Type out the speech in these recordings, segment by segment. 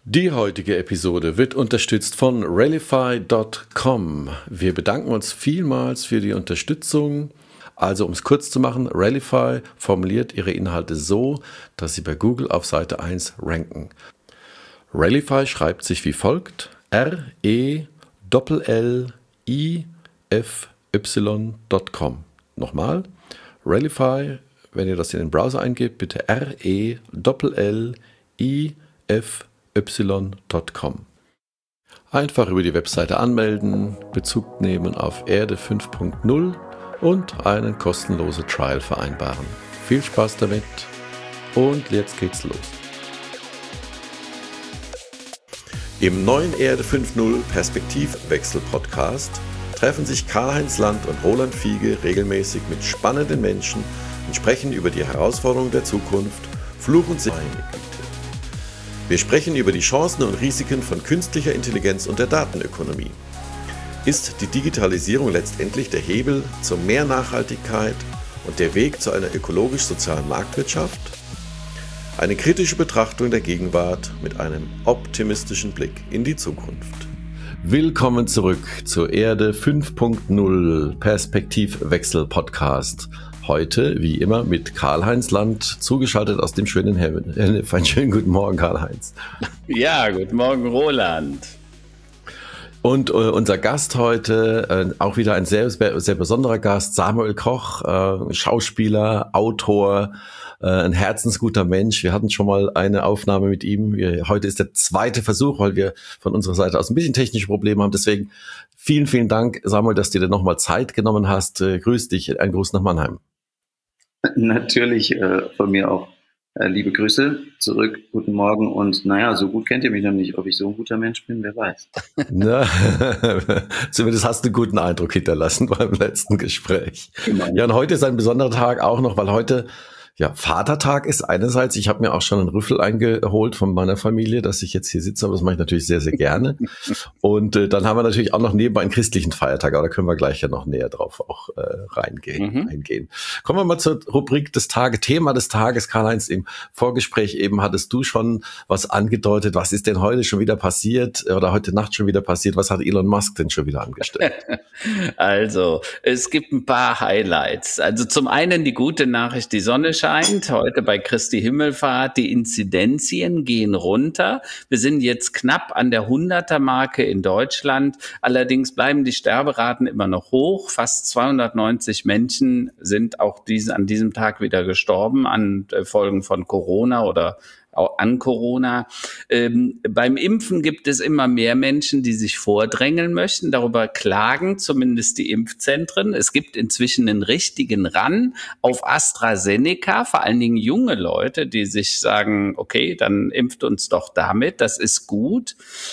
Die heutige Episode wird unterstützt von Rallify.com. Wir bedanken uns vielmals für die Unterstützung. Also, um es kurz zu machen, Rallify formuliert ihre Inhalte so, dass sie bei Google auf Seite 1 ranken. Rallify schreibt sich wie folgt: RELLIFY.com. Nochmal, Rallify, wenn ihr das in den Browser eingebt, bitte RELLIFY.com. Einfach über die Webseite anmelden, Bezug nehmen auf Erde 5.0 und einen kostenlosen Trial vereinbaren. Viel Spaß damit und jetzt geht's los. Im neuen Erde 5.0 Perspektivwechsel-Podcast treffen sich Karl-Heinz Land und Roland Fiege regelmäßig mit spannenden Menschen und sprechen über die Herausforderungen der Zukunft, Fluch und Segen. Wir sprechen über die Chancen und Risiken von künstlicher Intelligenz und der Datenökonomie. Ist die Digitalisierung letztendlich der Hebel zu mehr Nachhaltigkeit und der Weg zu einer ökologisch-sozialen Marktwirtschaft? Eine kritische Betrachtung der Gegenwart mit einem optimistischen Blick in die Zukunft. Willkommen zurück zur Erde 5.0 Perspektivwechsel-Podcast. Heute, wie immer, mit Karl-Heinz Land, zugeschaltet aus dem schönen Hennef. Einen schönen guten Morgen, Karl-Heinz. Ja, guten Morgen, Roland. Und unser Gast heute, auch wieder ein sehr, sehr besonderer Gast, Samuel Koch, Schauspieler, Autor, ein herzensguter Mensch. Wir hatten schon mal eine Aufnahme mit ihm. Heute ist der zweite Versuch, weil wir von unserer Seite aus ein bisschen technische Probleme haben. Deswegen vielen, vielen Dank, Samuel, dass du dir nochmal Zeit genommen hast. Grüß dich, ein Gruß nach Mannheim. Natürlich von mir auch liebe Grüße zurück, guten Morgen und naja, so gut kennt ihr mich noch nicht, ob ich so ein guter Mensch bin, wer weiß. Na, zumindest hast du einen guten Eindruck hinterlassen beim letzten Gespräch. Genau. Ja, und heute ist ein besonderer Tag auch noch, weil heute Vatertag ist einerseits. Ich habe mir auch schon einen Rüffel eingeholt von meiner Familie, dass ich jetzt hier sitze, aber das mache ich natürlich sehr, sehr gerne. Und dann haben wir natürlich auch noch nebenbei einen christlichen Feiertag, aber da können wir gleich ja noch näher drauf auch eingehen. Kommen wir mal zur Rubrik des Tages, Thema des Tages. Karl-Heinz, im Vorgespräch eben hattest du schon was angedeutet. Was ist denn heute schon wieder passiert oder heute Nacht schon wieder passiert? Was hat Elon Musk denn schon wieder angestellt? Also, es gibt ein paar Highlights. Also zum einen die gute Nachricht, die Sonne scheint. Heute bei Christi Himmelfahrt, die Inzidenzien gehen runter. Wir sind jetzt knapp an der 100er-Marke in Deutschland. Allerdings bleiben die Sterberaten immer noch hoch. Fast 290 Menschen sind auch an diesem Tag wieder gestorben an Folgen von Corona oder auch an Corona. Beim Impfen gibt es immer mehr Menschen, die sich vordrängeln möchten. Darüber klagen zumindest die Impfzentren. Es gibt inzwischen einen richtigen Run auf AstraZeneca, vor allen Dingen junge Leute, die sich sagen, okay, dann impft uns doch damit, das ist gut.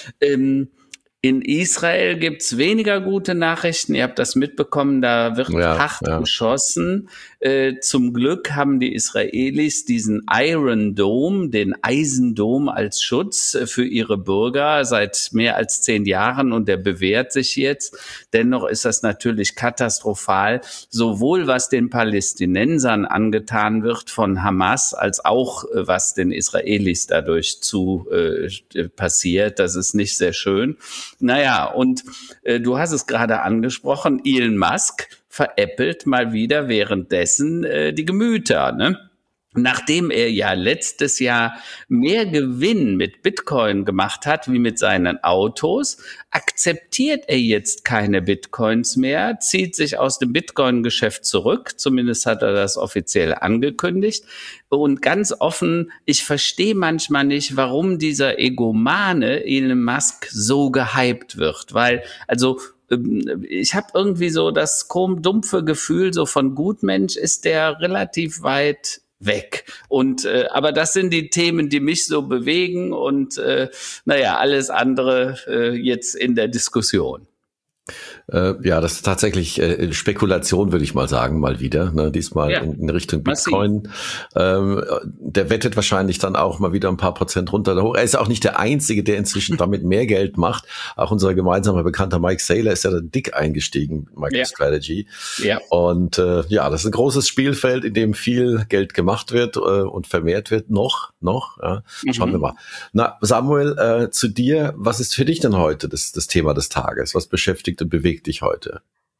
In Israel gibt's weniger gute Nachrichten. Ihr habt das mitbekommen, da wird hart geschossen. Zum Glück haben die Israelis diesen Iron Dome, den Eisendom als Schutz für ihre Bürger seit mehr als 10 Jahren und der bewährt sich jetzt. Dennoch ist das natürlich katastrophal, sowohl was den Palästinensern angetan wird von Hamas, als auch was den Israelis dadurch passiert. Das ist nicht sehr schön. Naja, und du hast es gerade angesprochen, Elon Musk veräppelt mal wieder währenddessen die Gemüter, ne? Nachdem er ja letztes Jahr mehr Gewinn mit Bitcoin gemacht hat wie mit seinen Autos, akzeptiert er jetzt keine Bitcoins mehr, zieht sich aus dem Bitcoin-Geschäft zurück, zumindest hat er das offiziell angekündigt. Und ganz offen, ich verstehe manchmal nicht, warum dieser Egomane Elon Musk so gehypt wird, weil, also ich habe irgendwie so das dumpfe Gefühl, so von Gutmensch ist der relativ weit weg. Und aber das sind die Themen, die mich so bewegen und alles andere jetzt in der Diskussion. Ja, das ist tatsächlich Spekulation, würde ich mal sagen, mal wieder. Ne? Diesmal in Richtung Bitcoin. Der wettet wahrscheinlich dann auch mal wieder ein paar Prozent runter. Er ist auch nicht der Einzige, der inzwischen damit mehr Geld macht. Auch unser gemeinsamer Bekannter Mike Saylor ist ja da dick eingestiegen, MicroStrategy. Ja. Und das ist ein großes Spielfeld, in dem viel Geld gemacht wird und vermehrt wird. Noch. Ja. Schauen wir mal. Na, Samuel, zu dir. Was ist für dich denn heute das Thema des Tages? Was beschäftigt und bewegt dich heute?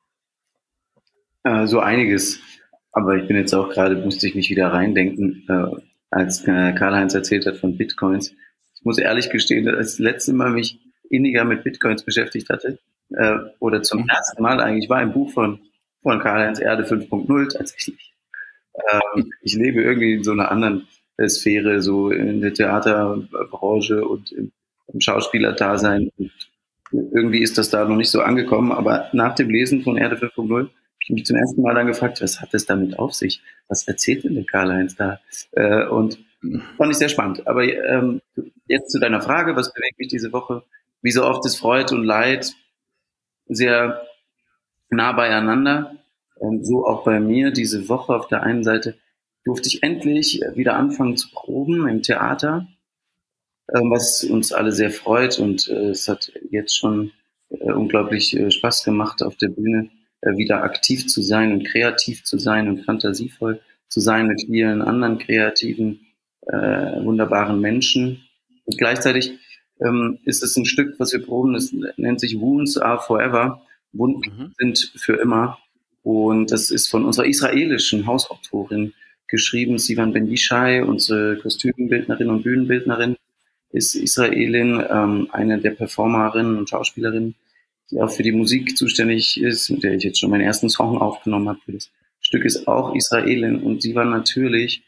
So einiges. Aber ich bin jetzt auch gerade, musste ich mich wieder reindenken, als Karl-Heinz erzählt hat von Bitcoins. Ich muss ehrlich gestehen, dass das letzte Mal mich inniger mit Bitcoins beschäftigt hatte, oder zum ersten Mal eigentlich, war ein Buch von Karl-Heinz Erde 5.0 tatsächlich. Ich lebe irgendwie in so einer anderen Sphäre, so in der Theaterbranche und im Schauspielerdasein. Und irgendwie ist das da noch nicht so angekommen, aber nach dem Lesen von Erde 5.0 habe ich mich zum ersten Mal dann gefragt, was hat es damit auf sich? Was erzählt denn der Karl-Heinz da? Und fand ich sehr spannend. Aber jetzt zu deiner Frage, was bewegt mich diese Woche? Wie so oft ist Freude und Leid sehr nah beieinander. So auch bei mir diese Woche. Auf der einen Seite durfte ich endlich wieder anfangen zu proben im Theater, was uns alle sehr freut, und es hat jetzt schon unglaublich Spaß gemacht, auf der Bühne wieder aktiv zu sein und kreativ zu sein und fantasievoll zu sein mit vielen anderen kreativen, wunderbaren Menschen. Und gleichzeitig ist es ein Stück, was wir proben, das nennt sich Wounds Are Forever. Wunden sind für immer. Und das ist von unserer israelischen Hausautorin geschrieben, Sivan Ben Yishai, unsere Kostümbildnerin und Bühnenbildnerin, ist Israelin, eine der Performerinnen und Schauspielerinnen, die auch für die Musik zuständig ist, mit der ich jetzt schon meinen ersten Song aufgenommen habe. Für das Stück ist auch Israelin, und sie war natürlich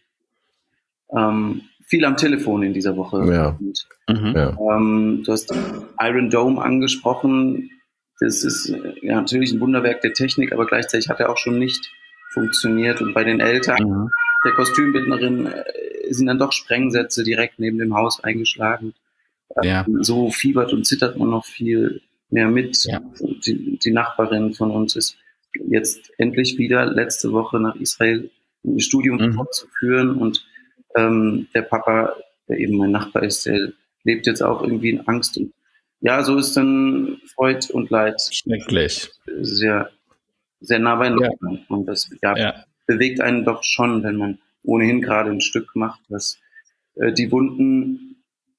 viel am Telefon in dieser Woche. Ja. Und, du hast Iron Dome angesprochen. Das ist natürlich ein Wunderwerk der Technik, aber gleichzeitig hat er auch schon nicht funktioniert. Und bei den Eltern der Kostümbildnerin sind dann doch Sprengsätze direkt neben dem Haus eingeschlagen. So fiebert und zittert man noch viel mehr mit. Ja. Die Nachbarin von uns ist jetzt endlich wieder letzte Woche nach Israel ein Studium fortzuführen, und der Papa, der eben mein Nachbar ist, der lebt jetzt auch irgendwie in Angst. Und ja, so ist dann Freud und Leid schrecklich. Sehr, sehr nah beieinander. Ja. Und das bewegt einen doch schon, wenn man ohnehin gerade ein Stück macht, was die Wunden,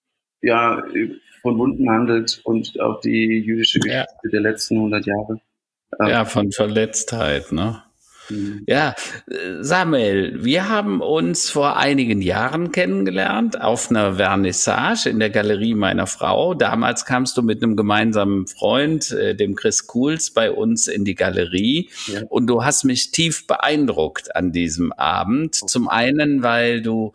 von Wunden handelt und auch die jüdische Geschichte der letzten 100 Jahre. Von Verletztheit, ne? Ja, Samuel, wir haben uns vor einigen Jahren kennengelernt auf einer Vernissage in der Galerie meiner Frau. Damals kamst du mit einem gemeinsamen Freund, dem Chris Kuhls, bei uns in die Galerie. Ja. Und du hast mich tief beeindruckt an diesem Abend. Zum einen, weil du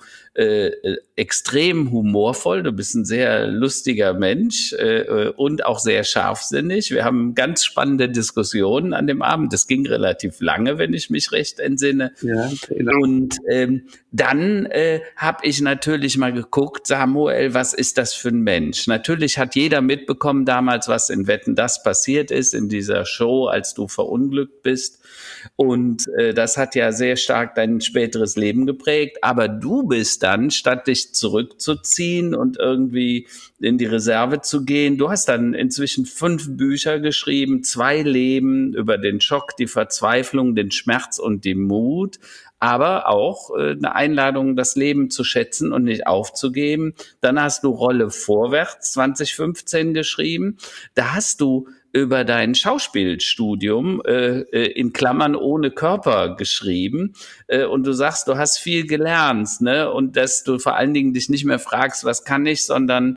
extrem humorvoll, du bist ein sehr lustiger Mensch und auch sehr scharfsinnig. Wir haben ganz spannende Diskussionen an dem Abend. Das ging relativ lange, wenn ich mich recht entsinne. Ja, genau. Und dann habe ich natürlich mal geguckt, Samuel, was ist das für ein Mensch? Natürlich hat jeder mitbekommen damals, was in Wetten, das passiert ist in dieser Show, als du verunglückt bist. Und das hat ja sehr stark dein späteres Leben geprägt. Aber du bist dann, statt dich zurückzuziehen und irgendwie in die Reserve zu gehen, du hast dann inzwischen 5 Bücher geschrieben, 2 Leben über den Schock, die Verzweiflung, den Schmerz und den Mut, aber auch eine Einladung, das Leben zu schätzen und nicht aufzugeben. Dann hast du Rolle vorwärts 2015 geschrieben. Da hast du über dein Schauspielstudium in Klammern ohne Körper geschrieben, und du sagst, du hast viel gelernt, ne? Und dass du vor allen Dingen dich nicht mehr fragst, was kann ich, sondern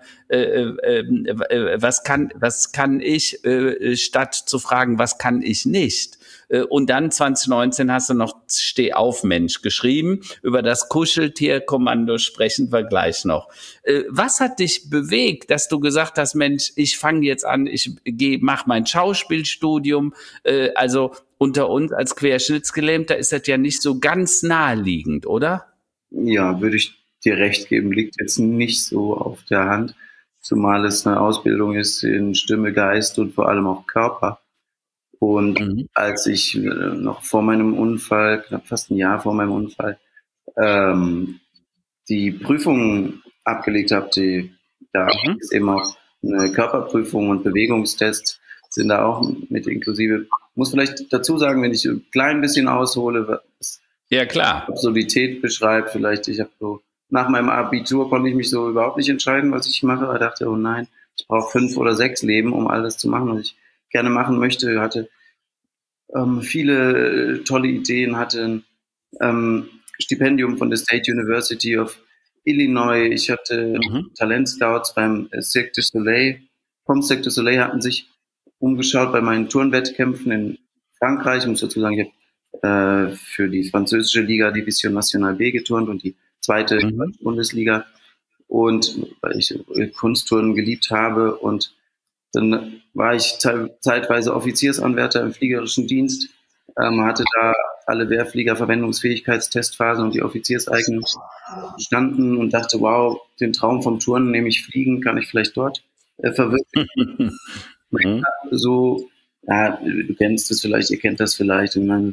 was kann ich, statt zu fragen, was kann ich nicht. Und dann 2019 hast du noch Steh-auf-Mensch geschrieben. Über das Kuscheltierkommando sprechen wir gleich noch. Was hat dich bewegt, dass du gesagt hast, Mensch, ich fange jetzt an, ich mache mein Schauspielstudium. Also unter uns als Querschnittsgelähmter ist das ja nicht so ganz naheliegend, oder? Ja, würde ich dir recht geben, liegt jetzt nicht so auf der Hand, zumal es eine Ausbildung ist in Stimme, Geist und vor allem auch Körper. Und als ich noch vor meinem Unfall, knapp fast ein Jahr vor meinem Unfall, die Prüfung abgelegt habe, da ist eben auch eine Körperprüfung und Bewegungstest sind da auch mit inklusive. Muss vielleicht dazu sagen, wenn ich ein klein bisschen aushole, was Ja, klar. Absurdität beschreibt, vielleicht, ich habe so, nach meinem Abitur konnte ich mich so überhaupt nicht entscheiden, was ich mache, aber dachte, oh nein, ich brauche 5 oder 6 Leben, um alles zu machen, was ich gerne machen möchte, hatte viele tolle Ideen, hatte ein Stipendium von der State University of Illinois, ich hatte Talentscouts beim Cirque du Soleil, vom Cirque du Soleil hatten sich umgeschaut bei meinen Turnwettkämpfen in Frankreich. Ich muss dazu sagen, ich habe für die französische Liga Division Nationale B geturnt und die zweite Bundesliga. Und weil ich Kunstturnen geliebt habe. Und dann war ich zeitweise Offiziersanwärter im fliegerischen Dienst, hatte da alle Wehrflieger-Verwendungsfähigkeitstestphasen und die Offizierseignung bestanden und dachte, wow, den Traum vom Turnen, nämlich Fliegen, kann ich vielleicht dort verwirklichen. So, ja, du kennst es vielleicht, ihr kennt das vielleicht, wenn man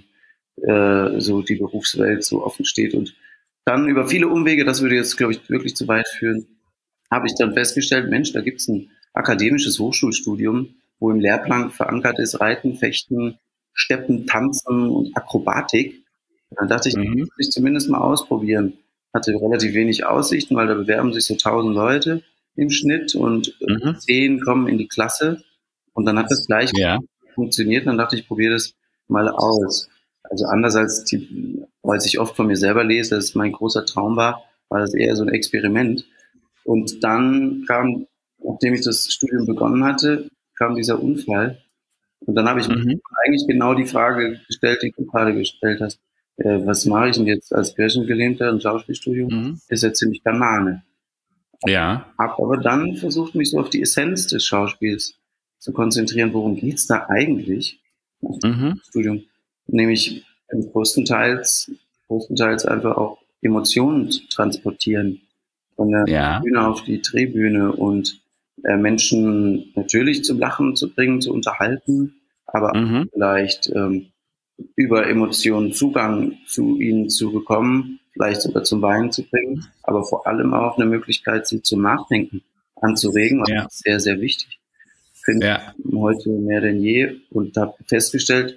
so die Berufswelt so offen steht. Und dann über viele Umwege, das würde jetzt, glaube ich, wirklich zu weit führen, habe ich dann festgestellt, Mensch, da gibt es ein akademisches Hochschulstudium, wo im Lehrplan verankert ist Reiten, Fechten, Steppen, Tanzen und Akrobatik. Und dann dachte ich, das will ich zumindest mal ausprobieren. Hatte relativ wenig Aussichten, weil da bewerben sich so 1000 Leute im Schnitt und 10 kommen in die Klasse. Und dann hat das gleich funktioniert. Und dann dachte ich, probiere das mal aus. Also anders als ich oft von mir selber lese, dass es mein großer Traum war das eher so ein Experiment. Und dann kam, nachdem ich das Studium begonnen hatte, kam dieser Unfall. Und dann habe ich mir eigentlich genau die Frage gestellt, die du gerade gestellt hast. Was mache ich denn jetzt als Querschnittgelähmter im Schauspielstudium? Ist ja ziemlich Banane. Ja. Habe aber dann versucht, mich so auf die Essenz des Schauspiels zu konzentrieren. Worum geht's da eigentlich? Studium. Nämlich größtenteils einfach auch Emotionen zu transportieren. Von der Bühne auf die Drehbühne und Menschen natürlich zum Lachen zu bringen, zu unterhalten, aber auch vielleicht über Emotionen Zugang zu ihnen zu bekommen, vielleicht sogar zum Weinen zu bringen, aber vor allem auch eine Möglichkeit, sie zum Nachdenken anzuregen. Das ist sehr, sehr wichtig. Finde ich heute mehr denn je und habe festgestellt,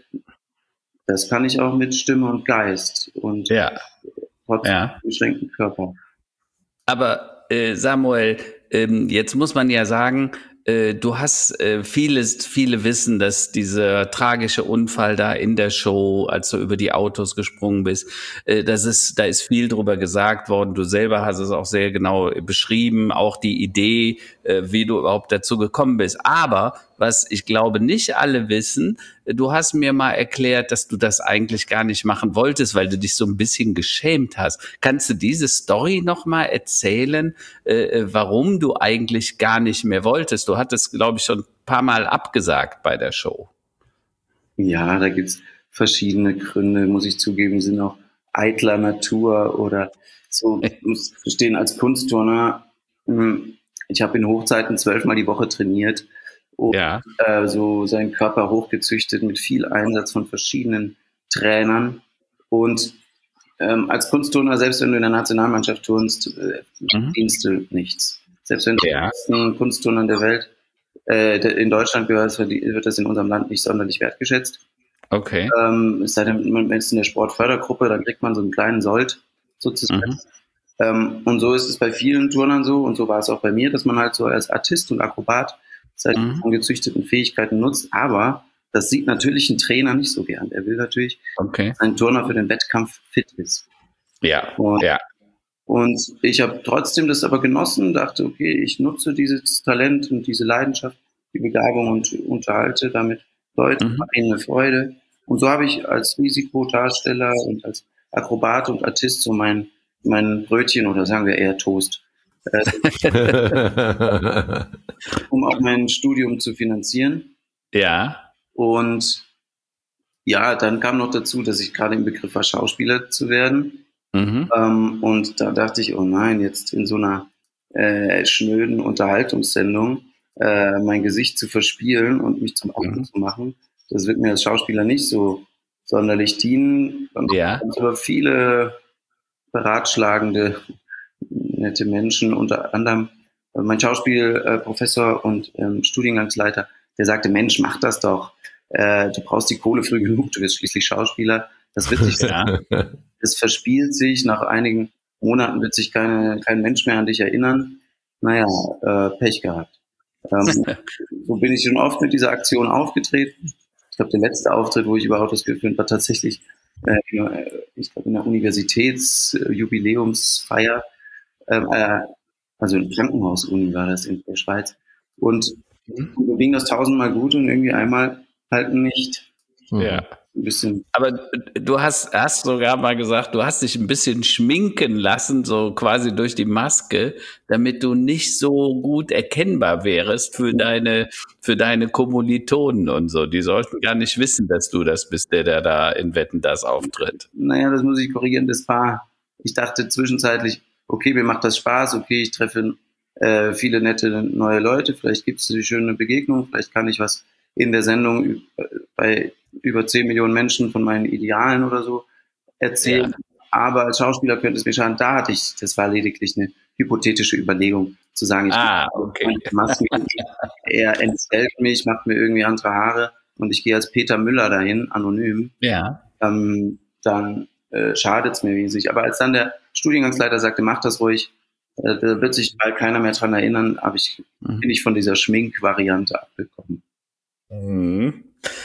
das kann ich auch mit Stimme und Geist und trotzdem beschränkten Körper. Aber Samuel, jetzt muss man ja sagen, du hast viele wissen, dass dieser tragische Unfall da in der Show, als du über die Autos gesprungen bist, da ist viel drüber gesagt worden. Du selber hast es auch sehr genau beschrieben, auch die Idee, wie du überhaupt dazu gekommen bist. Aber was ich glaube nicht alle wissen, du hast mir mal erklärt, dass du das eigentlich gar nicht machen wolltest, weil du dich so ein bisschen geschämt hast. Kannst du diese Story noch mal erzählen, warum du eigentlich gar nicht mehr wolltest? Du hattest, glaube ich, schon ein paar Mal abgesagt bei der Show. Ja, da gibt's verschiedene Gründe, muss ich zugeben, die sind auch eitler Natur oder so. Ich muss verstehen, als Kunstturner, ich habe in Hochzeiten 12-mal die Woche trainiert und so seinen Körper hochgezüchtet mit viel Einsatz von verschiedenen Trainern. Und als Kunstturner, selbst wenn du in der Nationalmannschaft turnst, verdienst du nichts. Selbst wenn du den besten Kunstturnern der Welt in Deutschland gehörst, wird das in unserem Land nicht sonderlich wertgeschätzt. Okay. Es sei denn, man ist in der Sportfördergruppe, dann kriegt man so einen kleinen Sold sozusagen. Und so ist es bei vielen Turnern so, und so war es auch bei mir, dass man halt so als Artist und Akrobat seine angezüchteten Fähigkeiten nutzt, aber das sieht natürlich ein Trainer nicht so gern. Er will natürlich, dass ein Turner für den Wettkampf fit ist. Und ich habe trotzdem das aber genossen, dachte, okay, ich nutze dieses Talent und diese Leidenschaft, die Begabung und unterhalte damit Leute, mache ihnen eine Freude. Und so habe ich als Risikodarsteller und als Akrobat und Artist so mein Brötchen oder sagen wir eher Toast, um auch mein Studium zu finanzieren. Ja. Und ja, dann kam noch dazu, dass ich gerade im Begriff war, Schauspieler zu werden. Und da dachte ich, oh nein, jetzt in so einer schnöden Unterhaltungssendung mein Gesicht zu verspielen und mich zum Auto zu machen, Das wird mir als Schauspieler nicht so sonderlich dienen. Dann Ja. gibt es aber viele beratschlagende, nette Menschen, unter anderem mein Schauspielprofessor und Studiengangsleiter, der sagte, Mensch, mach das doch. Du brauchst die Kohle früh genug, du wirst schließlich Schauspieler. Das wird sich, es verspielt sich, nach einigen Monaten wird sich kein Mensch mehr an dich erinnern. Naja, Pech gehabt. So bin ich schon oft mit dieser Aktion aufgetreten. Ich glaube, der letzte Auftritt, wo ich über Autos gefilmt war, tatsächlich, ich glaube, in der Universitätsjubiläumsfeier, also im Krankenhaus-Uni war das in der Schweiz. Und mir ging das tausendmal gut und irgendwie einmal halt nicht. Ja. Ein bisschen. Aber du hast sogar mal gesagt, du hast dich ein bisschen schminken lassen, so quasi durch die Maske, damit du nicht so gut erkennbar wärst für deine Kommilitonen und so. Die sollten gar nicht wissen, dass du das bist, der da in Wetten, das auftritt. Naja, das muss ich korrigieren, das war, ich dachte zwischenzeitlich, okay, mir macht das Spaß, okay, ich treffe viele nette neue Leute, vielleicht gibt es eine schöne Begegnung, vielleicht kann ich was in der Sendung bei über 10 Millionen Menschen von meinen Idealen oder so erzählen. Ja. Aber als Schauspieler könnte es mir schaden. Das war lediglich eine hypothetische Überlegung, zu sagen, okay. Er entstellt mich, macht mir irgendwie andere Haare und ich gehe als Peter Müller dahin, anonym. Ja. Dann schadet es mir wesentlich. Aber als dann der Studiengangsleiter sagte, mach das ruhig, da wird sich bald keiner mehr dran erinnern, bin ich von dieser Schminkvariante abgekommen. Mhm.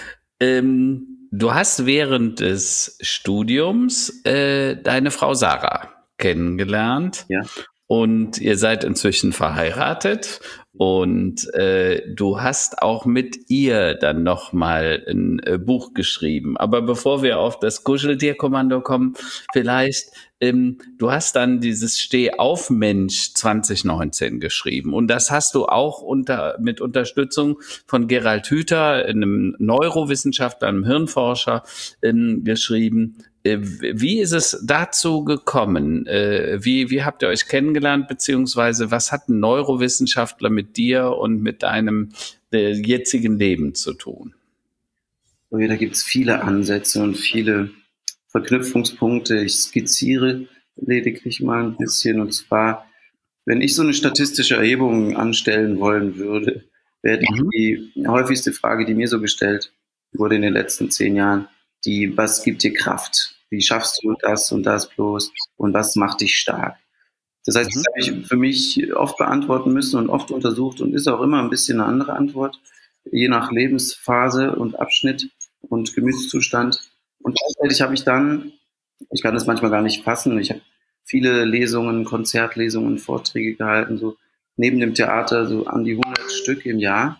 Du hast während des Studiums deine Frau Sarah kennengelernt. Ja. Und ihr seid inzwischen verheiratet und du hast auch mit ihr dann nochmal ein Buch geschrieben. Aber bevor wir auf das Kuscheltierkommando kommen, vielleicht, du hast dann dieses Steh-auf-Mensch 2019 geschrieben und das hast du auch mit Unterstützung von Gerald Hüther, einem Neurowissenschaftler, einem Hirnforscher, geschrieben. Wie ist es dazu gekommen? Wie habt ihr euch kennengelernt, beziehungsweise was hat ein Neurowissenschaftler mit dir und mit deinem jetzigen Leben zu tun? Da gibt es viele Ansätze und viele Verknüpfungspunkte. Ich skizziere lediglich mal ein bisschen. Und zwar, wenn ich so eine statistische Erhebung anstellen wollen würde, wäre die häufigste Frage, die mir so gestellt wurde in den letzten 10 Jahren, was gibt dir Kraft? Wie schaffst du das und das bloß? Und was macht dich stark? Das heißt, das habe ich für mich oft beantworten müssen und oft untersucht und ist auch immer ein bisschen eine andere Antwort, je nach Lebensphase und Abschnitt und Gemütszustand. Und gleichzeitig habe ich dann, ich kann das manchmal gar nicht fassen, ich habe viele Lesungen, Konzertlesungen, Vorträge gehalten, so neben dem Theater so an die 100 Stück im Jahr.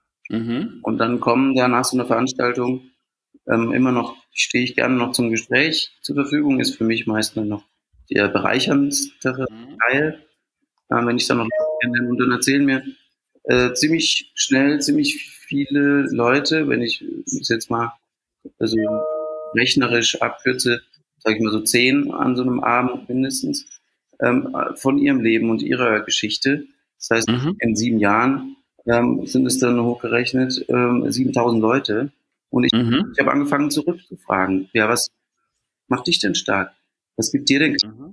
Und dann kommen da nach so einer Veranstaltung immer noch, stehe ich gerne noch zum Gespräch zur Verfügung, ist für mich meist noch der bereicherndste Teil, wenn ich dann noch kenne. Und dann erzählen mir ziemlich schnell ziemlich viele Leute, wenn ich es jetzt mal also rechnerisch abkürze, sage ich mal so 10 an so einem Abend mindestens, von ihrem Leben und ihrer Geschichte. Das heißt, in 7 Jahren sind es dann hochgerechnet 7.000 Leute. Und ich habe angefangen zurückzufragen, ja, was macht dich denn stark? Was gibt dir denn Kraft?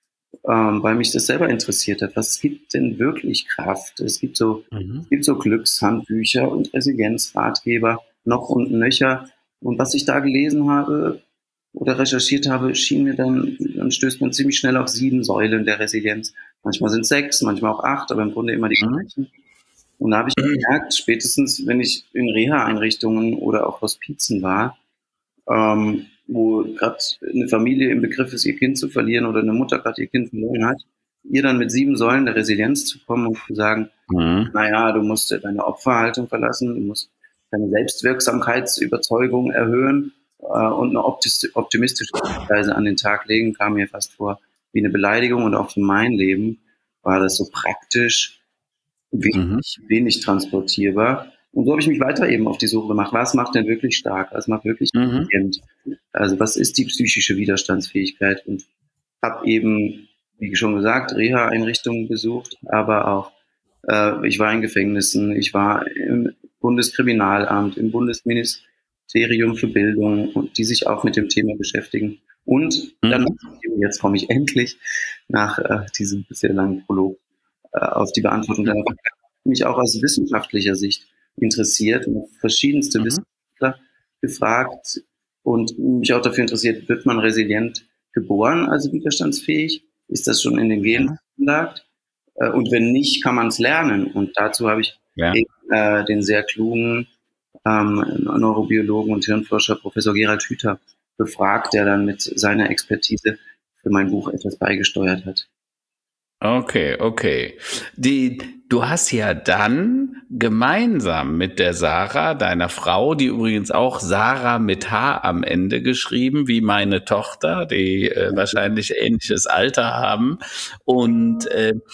Weil mich das selber interessiert hat. Was gibt denn wirklich Kraft? Es gibt so Glückshandbücher und Resilienzratgeber noch und nöcher. Und was ich da gelesen habe oder recherchiert habe, schien mir dann stößt man ziemlich schnell auf 7 Säulen der Resilienz. Manchmal sind es 6, manchmal auch 8, aber im Grunde immer die gleichen. Und da habe ich gemerkt, spätestens wenn ich in Reha-Einrichtungen oder auch Hospizen war, wo gerade eine Familie im Begriff ist, ihr Kind zu verlieren oder eine Mutter gerade ihr Kind verloren hat, ihr dann mit 7 Säulen der Resilienz zu kommen und zu sagen, naja, du musst deine Opferhaltung verlassen, du musst deine Selbstwirksamkeitsüberzeugung erhöhen und eine optimistische Weise an den Tag legen, kam mir fast vor wie eine Beleidigung. Und auch für mein Leben war das so praktisch wenig transportierbar. Und so habe ich mich weiter eben auf die Suche gemacht. Was macht denn wirklich stark? Was macht wirklich resilient? Also was ist die psychische Widerstandsfähigkeit? Und habe eben, wie schon gesagt, Reha-Einrichtungen besucht, aber auch ich war in Gefängnissen, ich war im Bundeskriminalamt, im Ministerium für Bildung und die sich auch mit dem Thema beschäftigen. Und dann, jetzt komme ich endlich nach diesem sehr langen Prolog auf die Beantwortung der Frage, mich auch aus wissenschaftlicher Sicht interessiert und verschiedenste Wissenschaftler gefragt und mich auch dafür interessiert, wird man resilient geboren, also widerstandsfähig? Ist das schon in den Genen veranlagt? Und wenn nicht, kann man es lernen. Und dazu habe ich den sehr klugen Neurobiologen und Hirnforscher Professor Gerald Hüther befragt, der dann mit seiner Expertise für mein Buch etwas beigesteuert hat. Okay. Du hast ja dann gemeinsam mit der Sarah, deiner Frau, die übrigens auch Sarah mit H am Ende geschrieben, wie meine Tochter, die wahrscheinlich ähnliches Alter haben. Und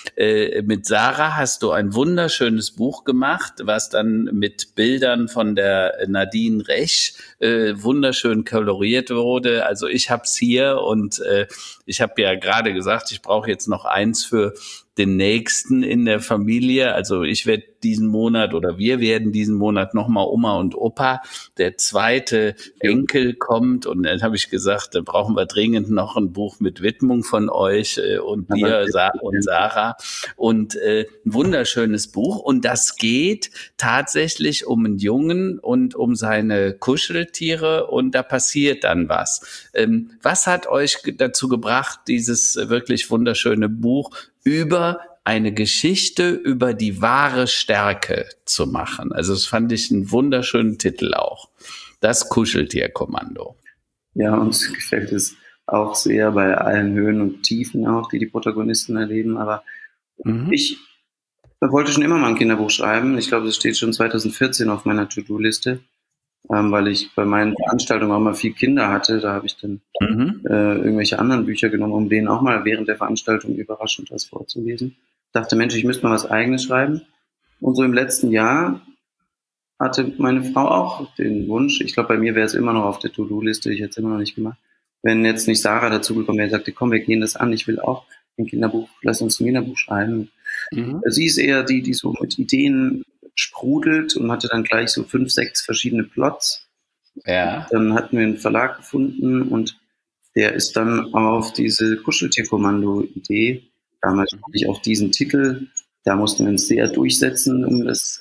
mit Sarah hast du ein wunderschönes Buch gemacht, was dann mit Bildern von der Nadine Rech wunderschön koloriert wurde. Also ich hab's hier und ich habe ja gerade gesagt, ich brauche jetzt noch eins für den Nächsten in der Familie. Also ich werde diesen Monat oder wir werden diesen Monat nochmal Oma und Opa. Der zweite Enkel kommt und dann habe ich gesagt, da brauchen wir dringend noch ein Buch mit Widmung von euch und dir und Sarah. Und ein wunderschönes Buch. Und das geht tatsächlich um einen Jungen und um seine Kuscheltiere und da passiert dann was. Was hat euch dazu gebracht, dieses wirklich wunderschöne Buch über eine Geschichte über die wahre Stärke zu machen? Also das fand ich einen wunderschönen Titel auch. Das Kuscheltierkommando. Ja, uns gefällt es auch sehr bei allen Höhen und Tiefen auch, die Protagonisten erleben. Aber ich wollte schon immer mal ein Kinderbuch schreiben. Ich glaube, das steht schon 2014 auf meiner To-Do-Liste, weil ich bei meinen Veranstaltungen auch mal viel Kinder hatte. Da habe ich dann irgendwelche anderen Bücher genommen, um denen auch mal während der Veranstaltung überraschend was vorzulesen. Dachte, Mensch, ich müsste mal was Eigenes schreiben. Und so im letzten Jahr hatte meine Frau auch den Wunsch, ich glaube, bei mir wäre es immer noch auf der To-Do-Liste, ich hätte es immer noch nicht gemacht, wenn jetzt nicht Sarah dazugekommen wäre, sagte, komm, wir gehen das an, ich will auch ein Kinderbuch, lass uns ein Kinderbuch schreiben. Sie ist eher die so mit Ideen sprudelt und hatte dann gleich so 5, 6 verschiedene Plots. Ja. Dann hatten wir einen Verlag gefunden und der ist dann auf diese Kuscheltierkommando-Idee, damals hatte ich auch diesen Titel, da mussten wir uns sehr durchsetzen, um das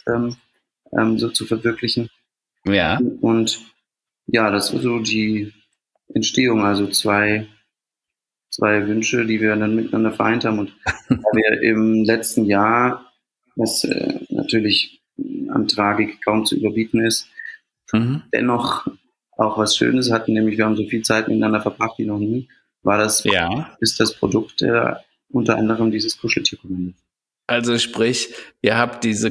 so zu verwirklichen. Ja. Und ja, das war so die Entstehung, also zwei Wünsche, die wir dann miteinander vereint haben. Und da wir im letzten Jahr, was natürlich an Tragik kaum zu überbieten ist, dennoch auch was Schönes hatten, nämlich wir haben so viel Zeit miteinander verbracht wie noch nie, ist das Produkt unter anderem dieses Kuscheltierkommando. Also sprich, ihr habt diese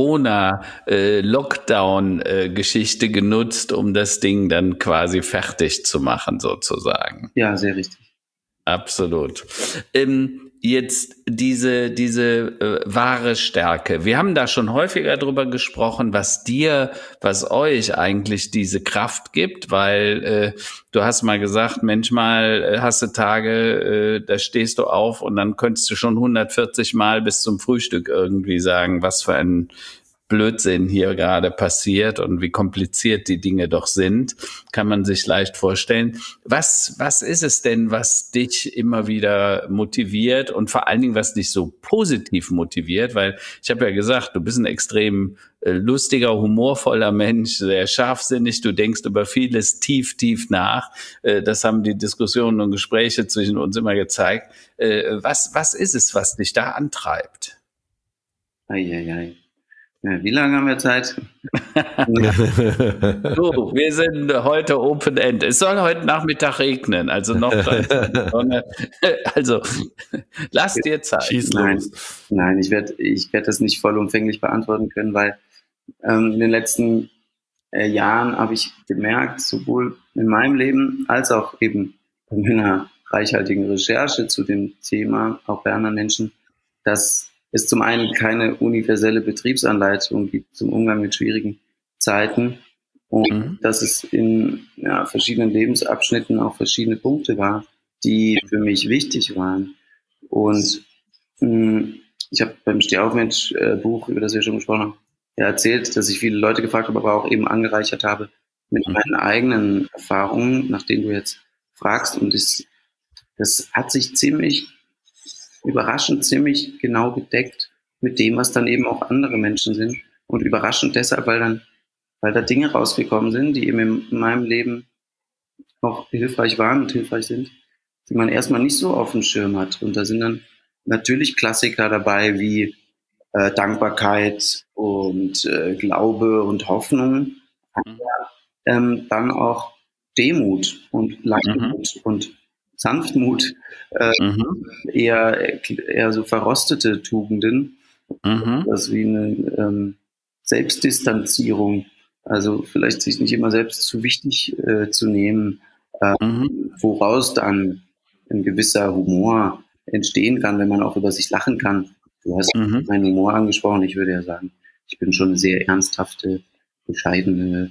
Corona-Lockdown-Geschichte genutzt, um das Ding dann quasi fertig zu machen, sozusagen. Ja, sehr richtig. Absolut. Jetzt diese wahre Stärke. Wir haben da schon häufiger drüber gesprochen, was euch eigentlich diese Kraft gibt, weil du hast mal gesagt, manchmal hast du Tage, da stehst du auf und dann könntest du schon 140 Mal bis zum Frühstück irgendwie sagen, was für ein Blödsinn hier gerade passiert und wie kompliziert die Dinge doch sind, kann man sich leicht vorstellen. Was ist es denn, was dich immer wieder motiviert und vor allen Dingen, was dich so positiv motiviert? Weil ich habe ja gesagt, du bist ein extrem lustiger, humorvoller Mensch, sehr scharfsinnig, du denkst über vieles tief nach. Das haben die Diskussionen und Gespräche zwischen uns immer gezeigt. Was ist es, was dich da antreibt? Eieiei. Ja, wie lange haben wir Zeit? So, wir sind heute Open End. Es soll heute Nachmittag regnen, also noch Sonne. Also lass dir Zeit. Schieß los. Nein, ich werd das nicht vollumfänglich beantworten können, weil in den letzten Jahren habe ich gemerkt, sowohl in meinem Leben als auch eben bei meiner reichhaltigen Recherche zu dem Thema, auch bei anderen Menschen, dass es zum einen keine universelle Betriebsanleitung gibt zum Umgang mit schwierigen Zeiten und dass es in verschiedenen Lebensabschnitten auch verschiedene Punkte war, die für mich wichtig waren. Und ich habe beim Stehaufmensch-Buch, über das wir schon gesprochen haben, erzählt, dass ich viele Leute gefragt habe, aber auch eben angereichert habe mit meinen eigenen Erfahrungen, nach denen du jetzt fragst. Und das hat sich überraschend ziemlich genau gedeckt mit dem, was dann eben auch andere Menschen sind. Und überraschend deshalb, weil da Dinge rausgekommen sind, die eben in meinem Leben auch hilfreich waren und hilfreich sind, die man erstmal nicht so auf dem Schirm hat. Und da sind dann natürlich Klassiker dabei wie Dankbarkeit und Glaube und Hoffnung. Dann auch Demut und Langmut und Sanftmut, eher so verrostete Tugenden, was wie eine Selbstdistanzierung, also vielleicht sich nicht immer selbst zu wichtig zu nehmen, woraus dann ein gewisser Humor entstehen kann, wenn man auch über sich lachen kann. Du hast meinen Humor angesprochen, ich würde ja sagen, ich bin schon eine sehr ernsthafte, bescheidene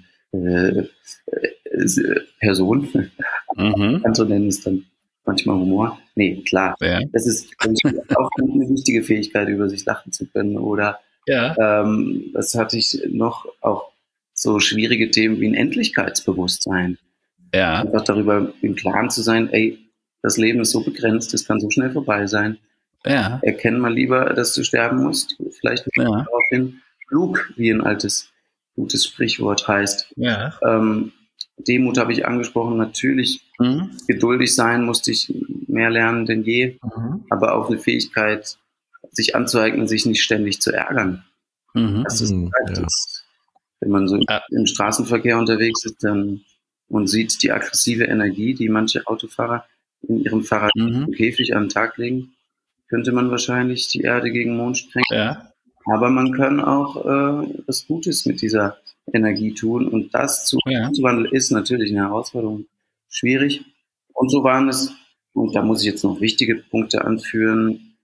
Person. So nennen es dann manchmal Humor. Nee, klar. Ja. Das ist auch eine wichtige Fähigkeit, über sich lachen zu können. Oder das hatte ich noch auch so schwierige Themen wie ein Endlichkeitsbewusstsein. Ja. Einfach darüber im Klaren zu sein, ey, das Leben ist so begrenzt, es kann so schnell vorbei sein. Ja. Erkenn mal lieber, dass du sterben musst. Vielleicht daraufhin klug, wie ein altes, gutes Sprichwort heißt. Ja. Demut habe ich angesprochen. Natürlich, geduldig sein musste ich mehr lernen denn je. Aber auch eine Fähigkeit, sich anzueignen, sich nicht ständig zu ärgern. Das ist wenn man so im Straßenverkehr unterwegs ist, dann und sieht die aggressive Energie, die manche Autofahrer in ihrem Fahrradkäfig an den Tag legen, könnte man wahrscheinlich die Erde gegen den Mond sprengen. Ja. Aber man kann auch was Gutes mit dieser Energie tun. Und das zu wandeln ist natürlich eine Herausforderung. Schwierig. Und so waren es, und da muss ich jetzt noch wichtige Punkte anführen,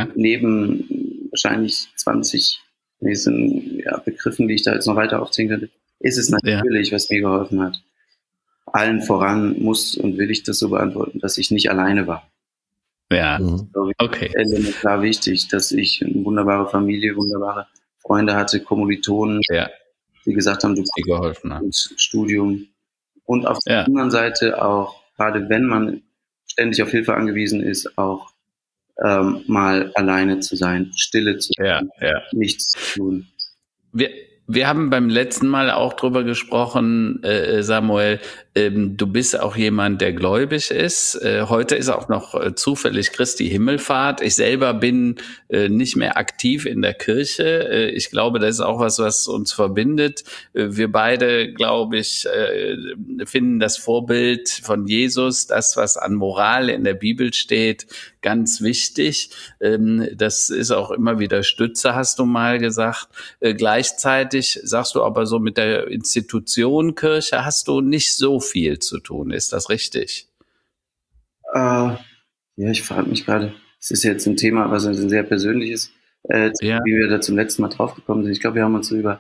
neben wahrscheinlich 20 Begriffen, die ich da jetzt noch weiter aufzählen könnte, ist es natürlich, was mir geholfen hat. Allen voran muss und will ich das so beantworten, dass ich nicht alleine war. Ja, okay. Elementar wichtig, dass ich eine wunderbare Familie, wunderbare Freunde hatte, Kommilitonen, die gesagt haben, du geholfen haben. Studium. Und auf der anderen Seite auch, gerade wenn man ständig auf Hilfe angewiesen ist, auch mal alleine zu sein, stille zu sein, nichts zu tun. Wir haben beim letzten Mal auch drüber gesprochen, Samuel, du bist auch jemand, der gläubig ist. Heute ist auch noch zufällig Christi Himmelfahrt. Ich selber bin nicht mehr aktiv in der Kirche. Ich glaube, das ist auch was uns verbindet. Wir beide, glaube ich, finden das Vorbild von Jesus, das, was an Moral in der Bibel steht, ganz wichtig. Das ist auch immer wieder Stütze, hast du mal gesagt. Gleichzeitig sagst du aber so, mit der Institution Kirche hast du nicht so viel zu tun. Ist das richtig? Ich frage mich gerade, es ist jetzt ein Thema, was ein sehr persönliches, wie wir da zum letzten Mal draufgekommen sind. Ich glaube, wir haben uns so über,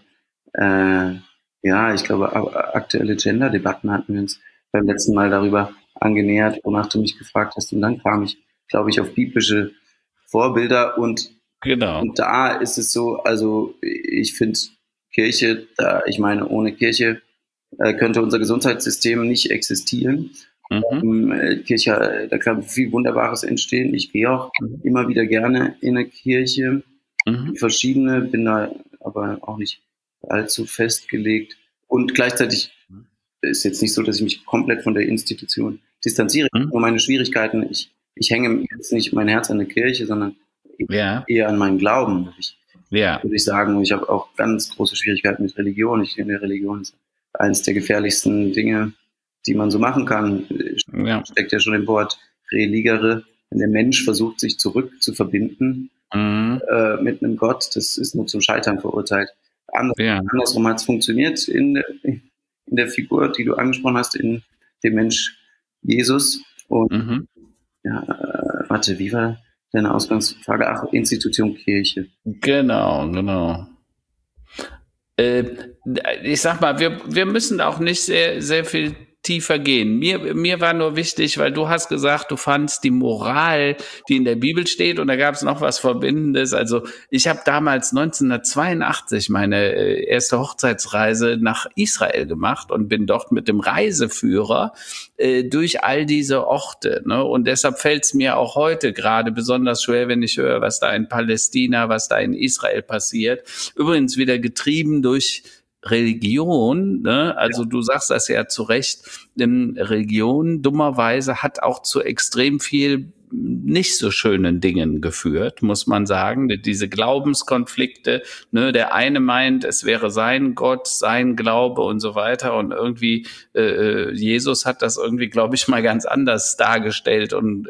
aktuelle Gender-Debatten hatten wir uns beim letzten Mal darüber angenähert, wonach du mich gefragt hast. Und dann kam ich, glaube ich, auf biblische Vorbilder und da ist es so, also ich finde Kirche, ohne Kirche könnte unser Gesundheitssystem nicht existieren. Kirche, da kann viel Wunderbares entstehen. Ich gehe auch immer wieder gerne in eine Kirche, verschiedene, bin da aber auch nicht allzu festgelegt. Und gleichzeitig ist jetzt nicht so, dass ich mich komplett von der Institution distanziere. Nur meine Schwierigkeiten, ich hänge jetzt nicht mein Herz an der Kirche, sondern eher an meinem Glauben. Würde ich sagen. Und ich habe auch ganz große Schwierigkeiten mit Religion. Ich finde, Religion ist eines der gefährlichsten Dinge, die man so machen kann. Steckt ja schon im Wort religere. Wenn der Mensch versucht, sich zurück zu verbinden mit einem Gott, das ist nur zum Scheitern verurteilt. Andersrum hat es funktioniert in der Figur, die du angesprochen hast, in dem Mensch Jesus. Und wie war deine Ausgangsfrage? Ach, Institution Kirche. Genau. Ich sag mal, wir müssen auch nicht sehr, sehr viel tiefer gehen. Mir war nur wichtig, weil du hast gesagt, du fandst die Moral, die in der Bibel steht, und da gab es noch was Verbindendes. Also ich habe damals 1982 meine erste Hochzeitsreise nach Israel gemacht und bin dort mit dem Reiseführer durch all diese Orte. Ne? Und deshalb fällt es mir auch heute gerade besonders schwer, wenn ich höre, was da in Palästina, was da in Israel passiert. Übrigens wieder getrieben durch Religion, ne? Also du sagst das ja zu Recht, Religion dummerweise hat auch zu extrem viel nicht so schönen Dingen geführt, muss man sagen. Diese Glaubenskonflikte, ne, der eine meint, es wäre sein Gott, sein Glaube und so weiter, und irgendwie Jesus hat das irgendwie, glaube ich, mal ganz anders dargestellt und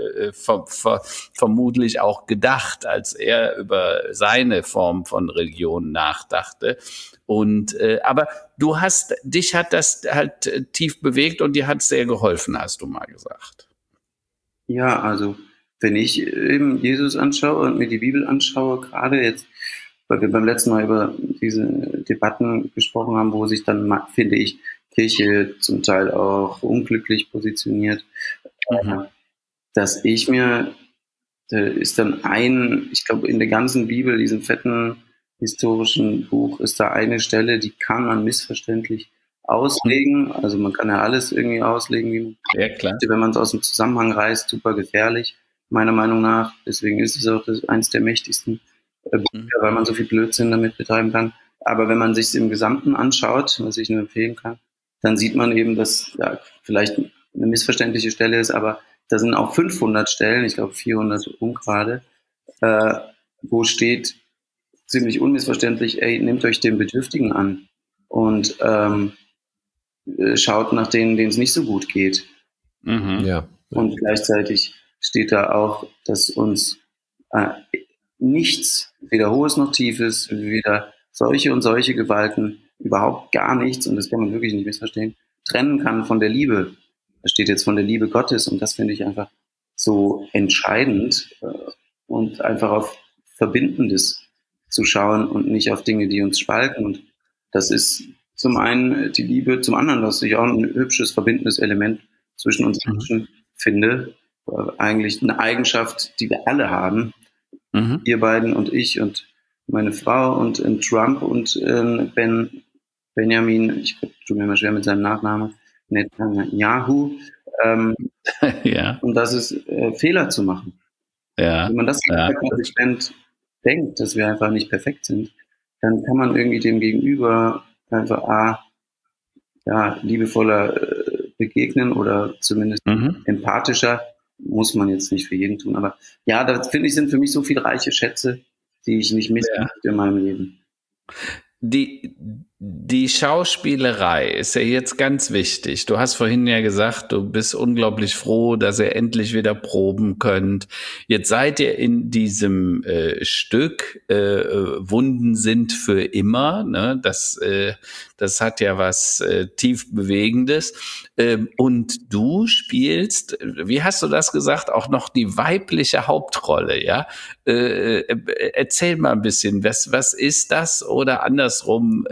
vermutlich auch gedacht, als er über seine Form von Religion nachdachte. Und aber dich hat das halt tief bewegt und dir hat es sehr geholfen, hast du mal gesagt. Ja, also wenn ich eben Jesus anschaue und mir die Bibel anschaue, gerade jetzt, weil wir beim letzten Mal über diese Debatten gesprochen haben, wo sich dann, finde ich, Kirche zum Teil auch unglücklich positioniert, dass ich mir, da ist dann ich glaube, in der ganzen Bibel, diesem fetten historischen Buch, ist da eine Stelle, die kann man missverständlich auslegen. Also man kann ja alles irgendwie auslegen, wie man klar. Wenn man es aus dem Zusammenhang reißt, super gefährlich, meiner Meinung nach. Deswegen ist es auch eines der mächtigsten Bücher, weil man so viel Blödsinn damit betreiben kann. Aber wenn man sich es im Gesamten anschaut, was ich nur empfehlen kann, dann sieht man eben, dass vielleicht eine missverständliche Stelle ist, aber da sind auch 500 Stellen, ich glaube 400 ungerade, wo steht ziemlich unmissverständlich, nehmt euch den Bedürftigen an und schaut nach denen es nicht so gut geht. Ja. Und gleichzeitig steht da auch, dass uns nichts, weder Hohes noch Tiefes, weder solche und solche Gewalten, überhaupt gar nichts, und das kann man wirklich nicht missverstehen, trennen kann von der Liebe. Da steht jetzt von der Liebe Gottes, und das finde ich einfach so entscheidend und einfach auf Verbindendes zu schauen und nicht auf Dinge, die uns spalten. Und das ist zum einen die Liebe, zum anderen, was ich auch ein hübsches, verbindendes Element zwischen uns Menschen finde. Eigentlich eine Eigenschaft, die wir alle haben. Ihr beiden und ich und meine Frau und Trump und Benjamin, ich tue mir immer schwer mit seinem Nachnamen, Netanyahu. Ja. Und das ist Fehler zu machen. Ja. Wenn man das konsequent denkt, dass wir einfach nicht perfekt sind, dann kann man irgendwie dem Gegenüber einfach liebevoller begegnen oder zumindest empathischer. Muss man jetzt nicht für jeden tun, aber ja, da finde ich, sind für mich so viele reiche Schätze, die ich nicht missen in meinem Leben. Die Schauspielerei ist ja jetzt ganz wichtig. Du hast vorhin ja gesagt, du bist unglaublich froh, dass ihr endlich wieder proben könnt. Jetzt seid ihr in diesem Stück Wunden sind für immer. Ne? Das hat ja was tief Bewegendes. Und du spielst, wie hast du das gesagt, auch noch die weibliche Hauptrolle, ja? Erzähl mal ein bisschen, was ist das, oder andersrum,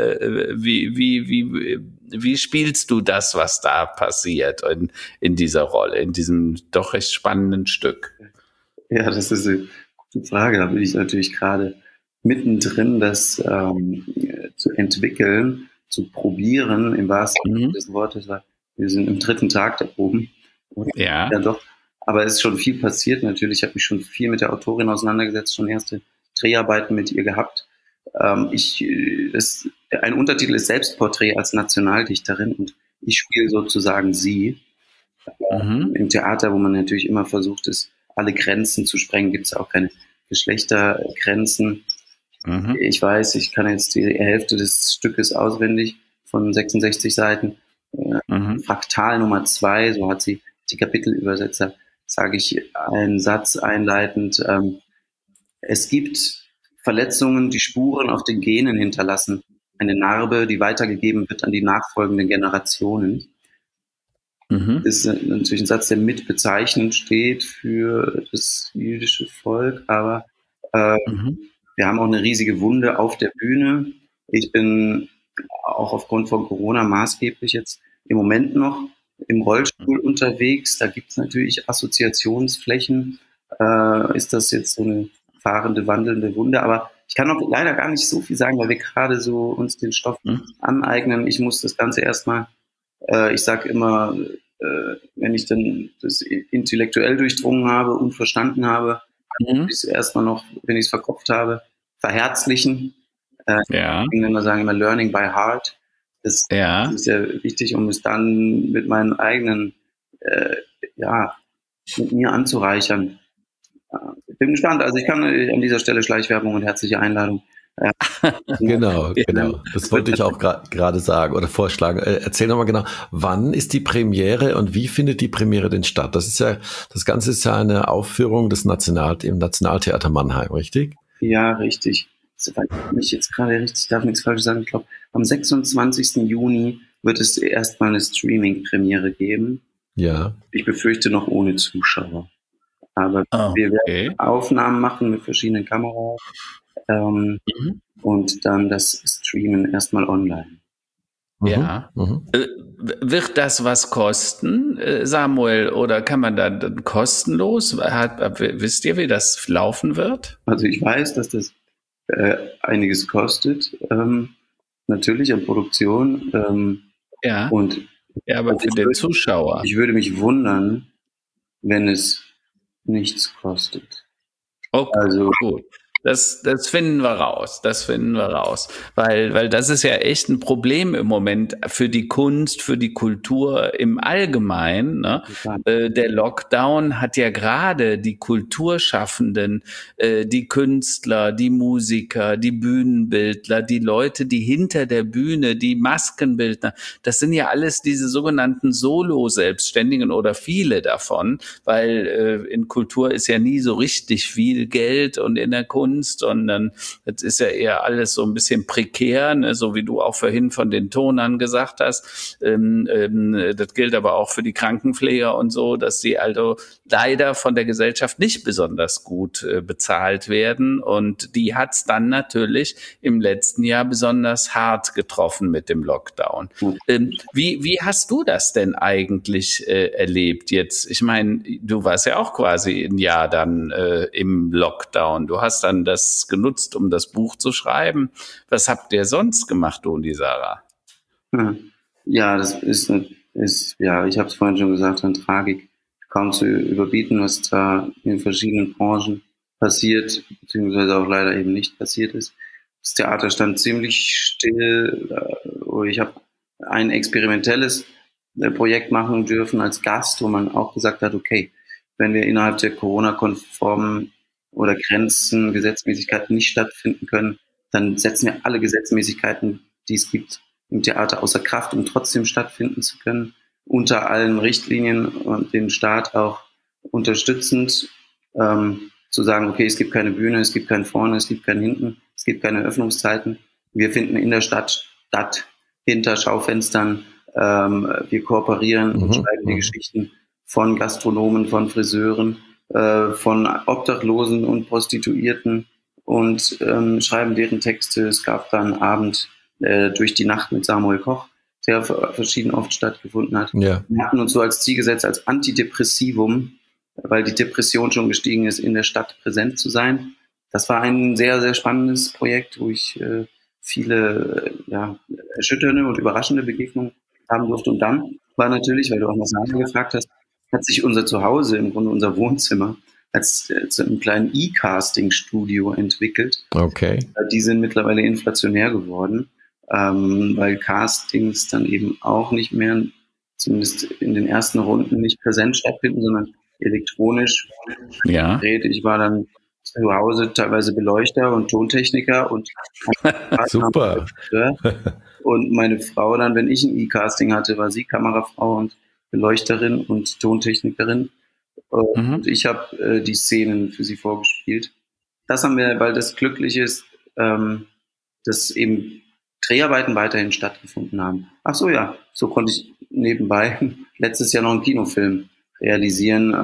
wie spielst du das, was da passiert in dieser Rolle, in diesem doch recht spannenden Stück? Ja, das ist eine gute Frage. Da bin ich natürlich gerade mittendrin, das zu entwickeln, zu probieren, im wahrsten Sinne des Wortes. Wir sind im 3. Tag der Proben. Ja, doch. Aber es ist schon viel passiert natürlich. Ich habe mich schon viel mit der Autorin auseinandergesetzt, schon erste Dreharbeiten mit ihr gehabt. Ein Untertitel ist Selbstporträt als Nationaldichterin, und ich spiele sozusagen sie. Im Theater, wo man natürlich immer versucht ist, alle Grenzen zu sprengen, gibt es auch keine Geschlechtergrenzen. Ich weiß, ich kann jetzt die Hälfte des Stückes auswendig von 66 Seiten. Fraktal Nummer 2, so hat sie die Kapitelübersetzer, sage ich einen Satz einleitend. Es gibt Verletzungen, die Spuren auf den Genen hinterlassen. Eine Narbe, die weitergegeben wird an die nachfolgenden Generationen. Das ist natürlich ein Satz, der mitbezeichnend steht für das jüdische Volk, aber wir haben auch eine riesige Wunde auf der Bühne. Ich bin auch aufgrund von Corona maßgeblich jetzt im Moment noch im Rollstuhl unterwegs. Da gibt es natürlich Assoziationsflächen. Ist das jetzt so eine fahrende, wandelnde Wunde? Aber ich kann auch leider gar nicht so viel sagen, weil wir gerade so uns den Stoff aneignen. Ich muss das Ganze erstmal, ich sage immer, wenn ich dann das intellektuell durchdrungen habe und verstanden habe, ich erstmal noch, wenn ich es verkopft habe, verherzlichen. Engländer sagen immer Learning by Heart. Das ist ja wichtig, um es dann mit meinen eigenen, mit mir anzureichern. Ich bin gespannt. Also ich kann an dieser Stelle Schleichwerbung und herzliche Einladung. Genau. Das wollte ich auch gerade sagen oder vorschlagen. Erzähl nochmal genau, wann ist die Premiere und wie findet die Premiere denn statt? Das Ganze ist ja eine Aufführung im Nationaltheater Mannheim, richtig? Ja, richtig. Soweit ich mich jetzt gerade richtig, darf nichts Falsches sagen. Ich glaube, am 26. Juni wird es erstmal eine Streaming-Premiere geben. Ja. Ich befürchte noch ohne Zuschauer. Aber wir werden Aufnahmen machen mit verschiedenen Kameras und dann das Streamen erstmal online. Ja. Wird das was kosten, Samuel, oder kann man da kostenlos? Wisst ihr, wie das laufen wird? Also ich weiß, dass das einiges kostet, natürlich an Produktion. Aber für den Zuschauer. Ich würde mich wundern, wenn es nichts kostet. Okay, also gut. Das finden wir raus. Weil das ist ja echt ein Problem im Moment für die Kunst, für die Kultur im Allgemeinen. Ne? Der Lockdown hat ja gerade die Kulturschaffenden, die Künstler, die Musiker, die Bühnenbildler, die Leute, die hinter der Bühne, die Maskenbildner, das sind ja alles diese sogenannten Solo-Selbstständigen oder viele davon, weil in Kultur ist ja nie so richtig viel Geld und in der Kunst, sondern das ist ja eher alles so ein bisschen prekär, ne? So wie du auch vorhin von den Tonern gesagt hast. Das gilt aber auch für die Krankenpfleger und so, dass sie also leider von der Gesellschaft nicht besonders gut bezahlt werden. Und die hat es dann natürlich im letzten Jahr besonders hart getroffen mit dem Lockdown. Wie hast du das denn eigentlich erlebt jetzt? Ich meine, du warst ja auch quasi ein Jahr dann im Lockdown. Du hast dann das genutzt, um das Buch zu schreiben. Was habt ihr sonst gemacht, du und die Sarah? Ja, das ist ich habe es vorhin schon gesagt, eine Tragik kaum zu überbieten, was da in verschiedenen Branchen passiert, beziehungsweise auch leider eben nicht passiert ist. Das Theater stand ziemlich still. Ich habe ein experimentelles Projekt machen dürfen als Gast, wo man auch gesagt hat, okay, wenn wir innerhalb der Corona-konformen oder Grenzen, Gesetzmäßigkeiten nicht stattfinden können, dann setzen wir alle Gesetzmäßigkeiten, die es gibt, im Theater außer Kraft, um trotzdem stattfinden zu können, unter allen Richtlinien und den Staat auch unterstützend zu sagen, okay, es gibt keine Bühne, es gibt kein Vorne, es gibt kein Hinten, es gibt keine Öffnungszeiten. Wir finden in der Stadt hinter Schaufenstern, wir kooperieren und schreiben die Geschichten von Gastronomen, von Friseuren, von Obdachlosen und Prostituierten und schreiben deren Texte. Es gab dann Abend durch die Nacht mit Samuel Koch, der verschieden oft stattgefunden hat. Ja. Wir hatten uns so als Ziel gesetzt, als Antidepressivum, weil die Depression schon gestiegen ist, in der Stadt präsent zu sein. Das war ein sehr, sehr spannendes Projekt, wo ich viele erschütternde und überraschende Begegnungen haben durfte. Und dann war natürlich, weil du auch noch Sarah gefragt hast, hat sich unser Zuhause, im Grunde unser Wohnzimmer, als zu einem kleinen E-Casting-Studio entwickelt. Okay. Die sind mittlerweile inflationär geworden, weil Castings dann eben auch nicht mehr, zumindest in den ersten Runden, nicht präsent stattfinden, sondern elektronisch. Ja. Ich war dann zu Hause teilweise Beleuchter und Tontechniker und super. Und meine Frau dann, wenn ich ein E-Casting hatte, war sie Kamerafrau und Beleuchterin und Tontechnikerin. Und ich habe die Szenen für sie vorgespielt. Das haben wir, weil das glücklich ist, dass eben Dreharbeiten weiterhin stattgefunden haben. Ach so, ja, so konnte ich nebenbei letztes Jahr noch einen Kinofilm realisieren.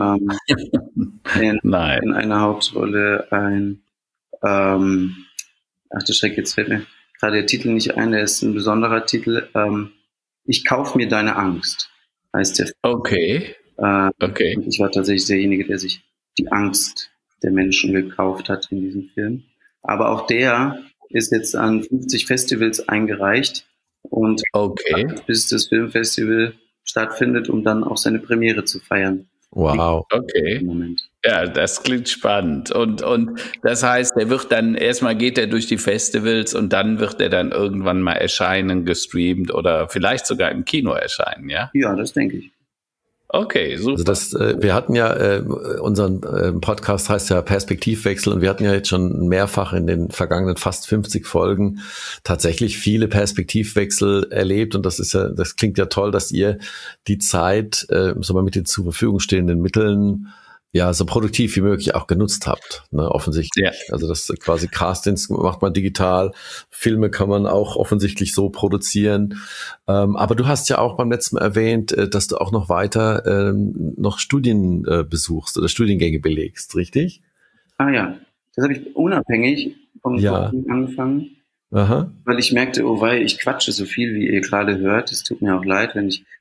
In einer Hauptrolle ach du Schreck, jetzt fällt mir gerade der Titel nicht ein, der ist ein besonderer Titel. Ich kaufe mir deine Angst, heißt der Film. Okay. Okay. Und ich war tatsächlich derjenige, der sich die Angst der Menschen gekauft hat in diesem Film. Aber auch der ist jetzt an 50 Festivals eingereicht und bis das Filmfestival stattfindet, um dann auch seine Premiere zu feiern. Wow. Okay. Ja, das klingt spannend. Und das heißt, erstmal geht er durch die Festivals und dann wird er dann irgendwann mal erscheinen, gestreamt oder vielleicht sogar im Kino erscheinen, ja? Ja, das denke ich. Okay, super. Also wir hatten ja, unseren Podcast heißt ja Perspektivwechsel und wir hatten ja jetzt schon mehrfach in den vergangenen fast 50 Folgen tatsächlich viele Perspektivwechsel erlebt und das klingt ja toll, dass ihr die Zeit so mal mit den zur Verfügung stehenden Mitteln ja so produktiv wie möglich auch genutzt habt, ne, offensichtlich. Ja. Also das quasi Castings macht man digital, Filme kann man auch offensichtlich so produzieren. Aber du hast ja auch beim letzten Mal erwähnt, dass du auch noch weiter noch Studien besuchst oder Studiengänge belegst, richtig? Ah ja, das habe ich unabhängig vom Studium angefangen. Aha. Weil ich merkte, oh wei, ich quatsche so viel, wie ihr gerade hört. Es tut mir auch leid, wenn ich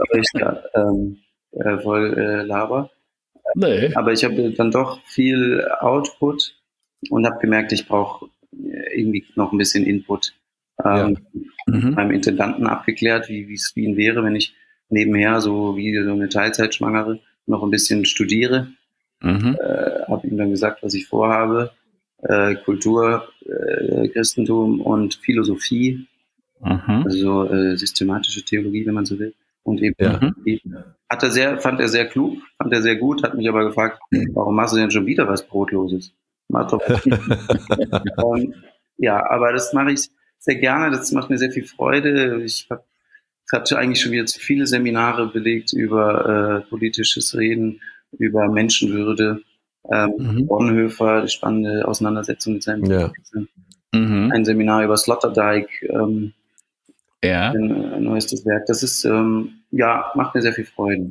voll laber. Nee. Aber ich habe dann doch viel Output und habe gemerkt, ich brauche irgendwie noch ein bisschen Input. Beim Intendanten abgeklärt, wie es für ihn wäre, wenn ich nebenher so wie so eine Teilzeitschwangere noch ein bisschen studiere. Habe ihm dann gesagt, was ich vorhabe. Kultur, Christentum und Philosophie. Also systematische Theologie, wenn man so will. Und eben fand er sehr klug, fand er sehr gut, hat mich aber gefragt, warum machst du denn schon wieder was Brotloses? Mach doch was. Ja, aber das mache ich sehr gerne, das macht mir sehr viel Freude. Ich habe eigentlich schon wieder zu viele Seminare belegt über politisches Reden, über Menschenwürde. Bonhoeffer, die spannende Auseinandersetzung mit seinem ein Seminar über Sloterdijk, ein neuestes Werk. Das ist, macht mir sehr viel Freude.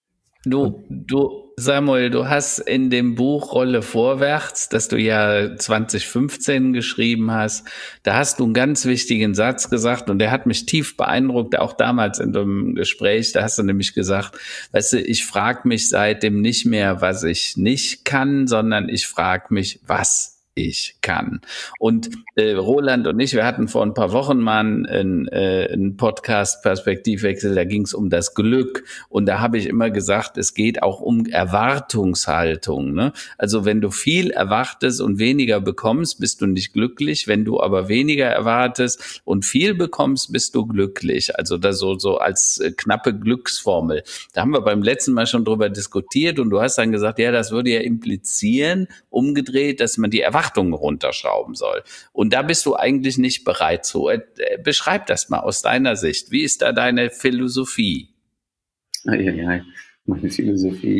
Du, Samuel, du hast in dem Buch Rolle vorwärts, das du ja 2015 geschrieben hast, da hast du einen ganz wichtigen Satz gesagt und der hat mich tief beeindruckt, auch damals in dem Gespräch, da hast du nämlich gesagt, weißt du, ich frage mich seitdem nicht mehr, was ich nicht kann, sondern ich frage mich, was ich kann. Und Roland und ich, wir hatten vor ein paar Wochen mal einen Podcast Perspektivwechsel, da ging es um das Glück und da habe ich immer gesagt, es geht auch um Erwartungshaltung, ne? Also wenn du viel erwartest und weniger bekommst, bist du nicht glücklich, wenn du aber weniger erwartest und viel bekommst, bist du glücklich. Also das so als knappe Glücksformel. Da haben wir beim letzten Mal schon drüber diskutiert und du hast dann gesagt, ja, das würde ja implizieren, umgedreht, dass man die Erwartungen runterschrauben soll. Und da bist du eigentlich nicht bereit zu. Beschreib das mal aus deiner Sicht. Wie ist da deine Philosophie? Ja, meine Philosophie.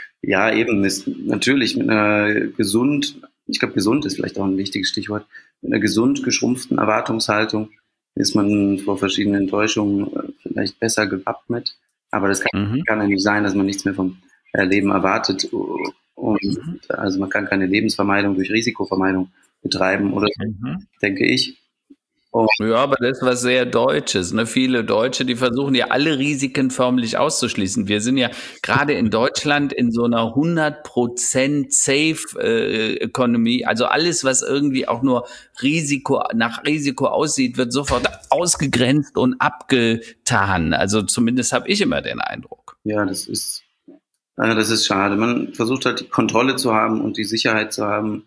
Natürlich mit einer ich glaube, gesund ist vielleicht auch ein wichtiges Stichwort, mit einer gesund geschrumpften Erwartungshaltung ist man vor verschiedenen Enttäuschungen vielleicht besser gewappnet. Aber das kann ja nicht sein, dass man nichts mehr vom Leben erwartet. Und also man kann keine Lebensvermeidung durch Risikovermeidung betreiben, oder denke ich. Ja, aber das ist was sehr Deutsches, ne? Viele Deutsche, die versuchen ja alle Risiken förmlich auszuschließen. Wir sind ja gerade in Deutschland in so einer 100% Safe Economy. Also alles, was irgendwie auch nur nach Risiko aussieht, wird sofort ausgegrenzt und abgetan. Also zumindest habe ich immer den Eindruck. Ja, das ist schade. Man versucht halt die Kontrolle zu haben und die Sicherheit zu haben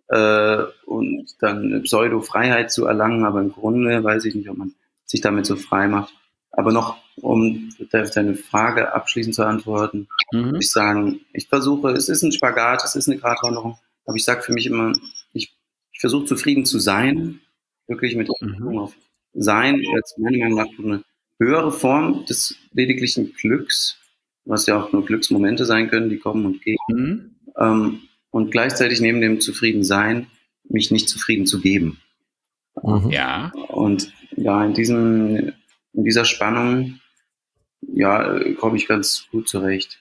und dann eine Pseudo-Freiheit zu erlangen, aber im Grunde weiß ich nicht, ob man sich damit so frei macht. Aber noch, um deine Frage abschließend zu antworten, würde ich sagen, ich versuche, es ist ein Spagat, es ist eine Gratwanderung, aber ich sage für mich immer, ich versuche zufrieden zu sein, wirklich mit Betonung auf Sein, als meiner Meinung nach eine höhere Form des lediglichen Glücks, was ja auch nur Glücksmomente sein können, die kommen und gehen. Und gleichzeitig neben dem Zufriedensein mich nicht zufrieden zu geben. Ja. Und ja, in dieser Spannung, komme ich ganz gut zurecht.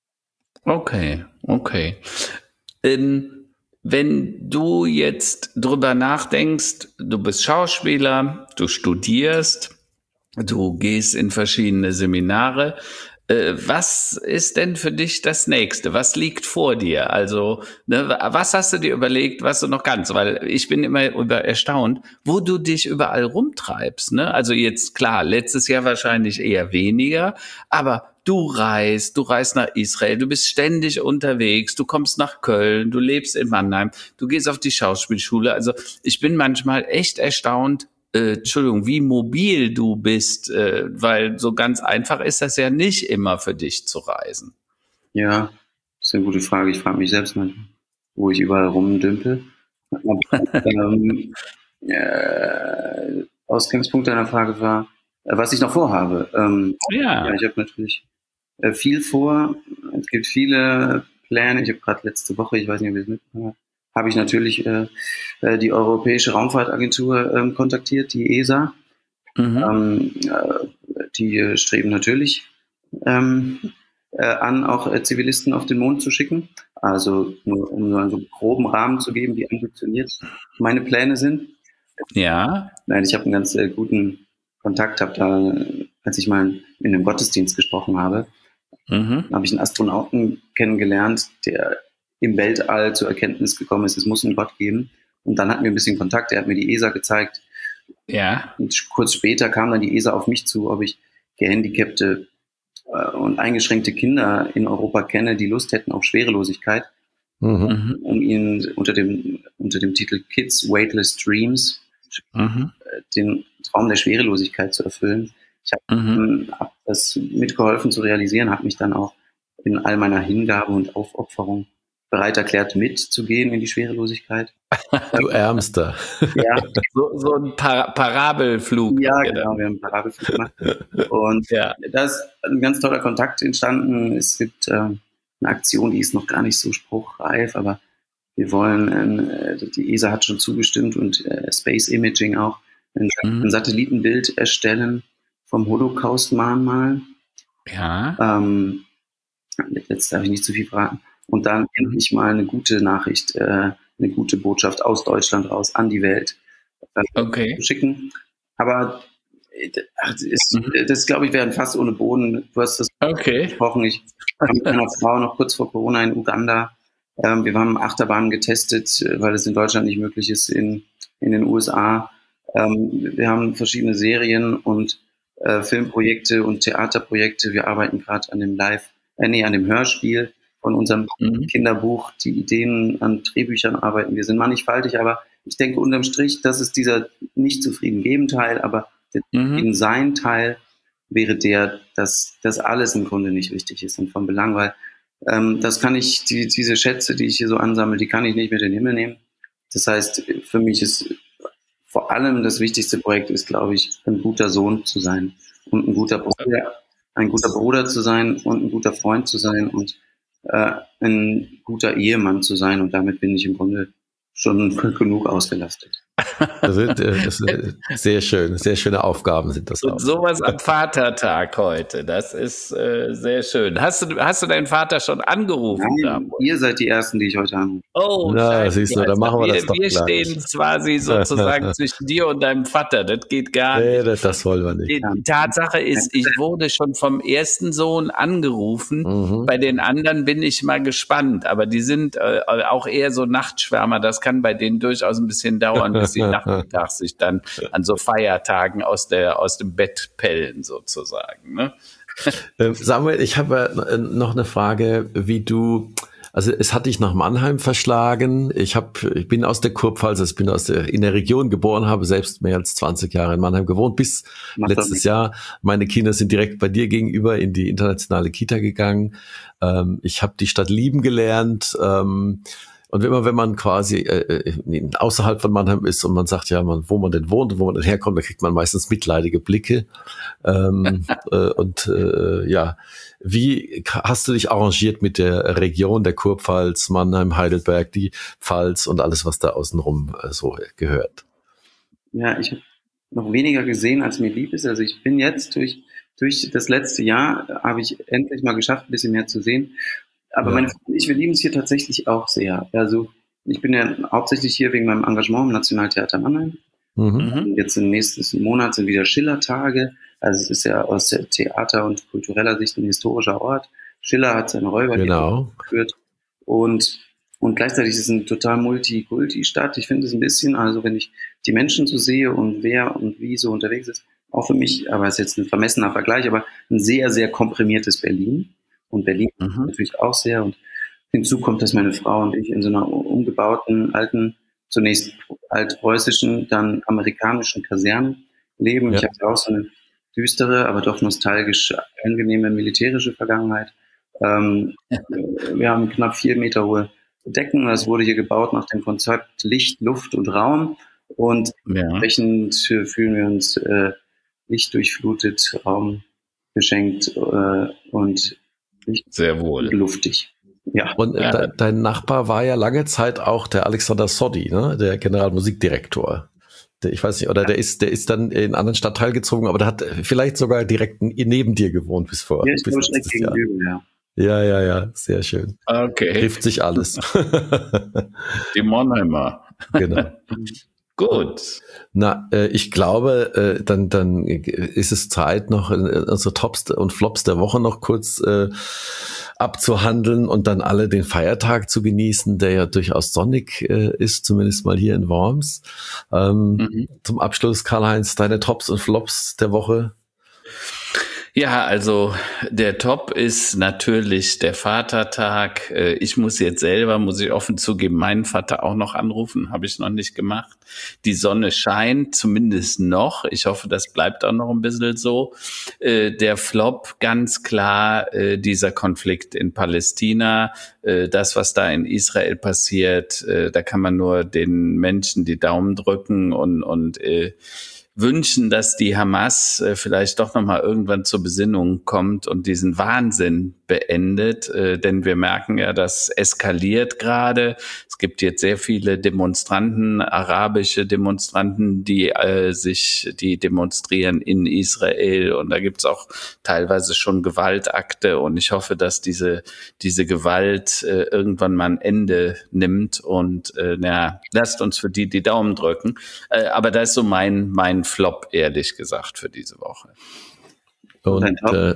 Okay. Wenn du jetzt drüber nachdenkst, du bist Schauspieler, du studierst, Du gehst in verschiedene Seminare. Was ist denn für dich das Nächste? Was liegt vor dir? Also, ne, was hast du dir überlegt, was du noch kannst? Weil ich bin immer erstaunt, wo du dich überall rumtreibst. Ne? Also jetzt klar, letztes Jahr wahrscheinlich eher weniger, aber du reist nach Israel, du bist ständig unterwegs, du kommst nach Köln, du lebst in Mannheim, du gehst auf die Schauspielschule. Also ich bin manchmal echt erstaunt, Entschuldigung, wie mobil du bist, weil so ganz einfach ist das ja nicht immer für dich zu reisen. Ja, das ist eine gute Frage. Ich frage mich selbst mal, wo ich überall rumdümpel. Ausgangspunkt deiner Frage war, was ich noch vorhabe. Ja, ich habe natürlich viel vor. Es gibt viele Pläne. Ich habe gerade letzte Woche, ich weiß nicht, ob ihr es mitbekommen habt, habe ich natürlich die Europäische Raumfahrtagentur kontaktiert, die ESA. Die streben natürlich an, auch Zivilisten auf den Mond zu schicken. Also nur um so einen groben Rahmen zu geben, wie ambitioniert meine Pläne sind. Ja. Nein, ich habe einen ganz guten Kontakt, als ich mal in einem Gottesdienst gesprochen habe, habe ich einen Astronauten kennengelernt, der im Weltall zur Erkenntnis gekommen ist, es muss einen Gott geben. Und dann hatten wir ein bisschen Kontakt, er hat mir die ESA gezeigt. Ja. Und kurz später kam dann die ESA auf mich zu, ob ich gehandicapte und eingeschränkte Kinder in Europa kenne, die Lust hätten auf Schwerelosigkeit, um ihnen unter dem Titel Kids Weightless Dreams den Traum der Schwerelosigkeit zu erfüllen. Ich habe hab das mitgeholfen zu realisieren, habe mich dann auch in all meiner Hingabe und Aufopferung bereit erklärt, mitzugehen in die Schwerelosigkeit. Du Ärmster. Ja. So ein Parabelflug. Ja, genau, wir haben einen Parabelflug gemacht. Und da ist ein ganz toller Kontakt entstanden. Es gibt eine Aktion, die ist noch gar nicht so spruchreif, aber wir wollen, die ESA hat schon zugestimmt und Space Imaging auch, ein Satellitenbild erstellen vom Holocaust-Mahnmal. Ja. Jetzt darf ich nicht zu viel verraten. Und dann endlich mal eine gute Nachricht, eine gute Botschaft aus Deutschland raus an die Welt zu schicken. Aber das glaube ich, wäre fast ohne Boden. Du hast das gesprochen. Ich war mit meiner Frau noch kurz vor Corona in Uganda. Wir haben Achterbahnen getestet, weil es in Deutschland nicht möglich ist, in den USA. Wir haben verschiedene Serien und Filmprojekte und Theaterprojekte. Wir arbeiten gerade an dem Hörspiel von unserem Kinderbuch. Die Ideen an Drehbüchern arbeiten. Wir sind mannigfaltig, aber ich denke unterm Strich, das ist dieser nicht zufrieden geben Teil, aber der zufrieden sein Teil wäre dass alles im Grunde nicht wichtig ist und von Belang, weil das kann ich, diese Schätze, die ich hier so ansammle, die kann ich nicht mit in den Himmel nehmen. Das heißt, für mich ist vor allem das wichtigste Projekt ist, glaube ich, ein guter Sohn zu sein und ein guter Bruder zu sein und ein guter Freund zu sein und ein guter Ehemann zu sein. Und damit bin ich im Grunde schon genug ausgelastet. Das ist sehr schön, sehr schöne Aufgaben sind das auch. Und sowas am Vatertag heute, das ist sehr schön. Hast du deinen Vater schon angerufen? Nein, ihr seid die Ersten, die ich heute anrufe. Oh, na, siehst du, dann machen wir das doch gleich. Wir stehen quasi sozusagen zwischen dir und deinem Vater, das geht gar nicht. Nee, das wollen wir nicht. Die Tatsache ist, ich wurde schon vom ersten Sohn angerufen, bei den anderen bin ich mal gespannt, aber die sind auch eher so Nachtschwärmer, das kann bei denen durchaus ein bisschen dauern, bis die nachmittags sich dann an so Feiertagen aus dem Bett pellen sozusagen. Ne? Samuel, ich habe noch eine Frage, also es hat dich nach Mannheim verschlagen. Ich bin aus der Kurpfalz, also ich bin in der Region geboren, habe selbst mehr als 20 Jahre in Mannheim gewohnt, bis letztes Jahr. Meine Kinder sind direkt bei dir gegenüber in die internationale Kita gegangen. Ich habe die Stadt lieben gelernt. Und immer wenn man quasi außerhalb von Mannheim ist und man sagt, ja, wo man denn wohnt und wo man denn herkommt, da kriegt man meistens mitleidige Blicke. Wie hast du dich arrangiert mit der Region der Kurpfalz, Mannheim, Heidelberg, die Pfalz und alles, was da außenrum so gehört? Ja, ich habe noch weniger gesehen, als mir lieb ist. Also ich bin jetzt durch das letzte Jahr habe ich endlich mal geschafft, ein bisschen mehr zu sehen. Aber meine Freunde und ich, wir lieben es hier tatsächlich auch sehr. Also ich bin ja hauptsächlich hier wegen meinem Engagement im Nationaltheater Mannheim. Jetzt im nächsten Monat sind wieder Schillertage. Also es ist ja aus der Theater- und kultureller Sicht ein historischer Ort. Schiller hat seine Räuber geführt und gleichzeitig ist es eine total Multikulti-Stadt. Ich finde es ein bisschen, also wenn ich die Menschen so sehe und wer und wie so unterwegs ist, auch für mich, aber es ist jetzt ein vermessener Vergleich, aber ein sehr, sehr komprimiertes Berlin. Und Berlin natürlich auch sehr. Und hinzu kommt, dass meine Frau und ich in so einer umgebauten, alten, zunächst altpreußischen, dann amerikanischen Kaserne leben. Ich habe auch so eine düstere, aber doch nostalgisch angenehme militärische Vergangenheit. Wir haben knapp 4 Meter hohe Decken. Das wurde hier gebaut nach dem Konzept Licht, Luft und Raum. Und entsprechend fühlen wir uns lichtdurchflutet, Raum geschenkt und sehr wohl luftig. Ja. Und dein Nachbar war ja lange Zeit auch der Alexander Soddy, ne? Der Generalmusikdirektor. Ich weiß nicht, oder der ist dann in einen anderen Stadtteil gezogen, aber der hat vielleicht sogar direkt neben dir gewohnt bis vor. Ja, ich glaube, direkt gegenüber, ja. Ja, sehr schön. Okay. Trifft sich alles. Die Monheimer. Genau. Gut. Na, ich glaube, dann ist es Zeit, noch unsere Tops und Flops der Woche noch kurz abzuhandeln und dann alle den Feiertag zu genießen, der ja durchaus sonnig ist, zumindest mal hier in Worms. Zum Abschluss, Karl-Heinz, deine Tops und Flops der Woche? Ja, also der Top ist natürlich der Vatertag. Ich muss ich offen zugeben, meinen Vater auch noch anrufen, habe ich noch nicht gemacht. Die Sonne scheint, zumindest noch. Ich hoffe, das bleibt auch noch ein bisschen so. Der Flop, ganz klar, dieser Konflikt in Palästina, das, was da in Israel passiert, da kann man nur den Menschen die Daumen drücken und wünschen, dass die Hamas vielleicht doch nochmal irgendwann zur Besinnung kommt und diesen Wahnsinn beendet, denn wir merken ja, das eskaliert gerade. Es gibt jetzt sehr viele Demonstranten, arabische Demonstranten, die demonstrieren in Israel, und da gibt's auch teilweise schon Gewaltakte, und ich hoffe, dass diese Gewalt irgendwann mal ein Ende nimmt, und lasst uns für die Daumen drücken. Aber das ist so mein Flop, ehrlich gesagt, für diese Woche. Und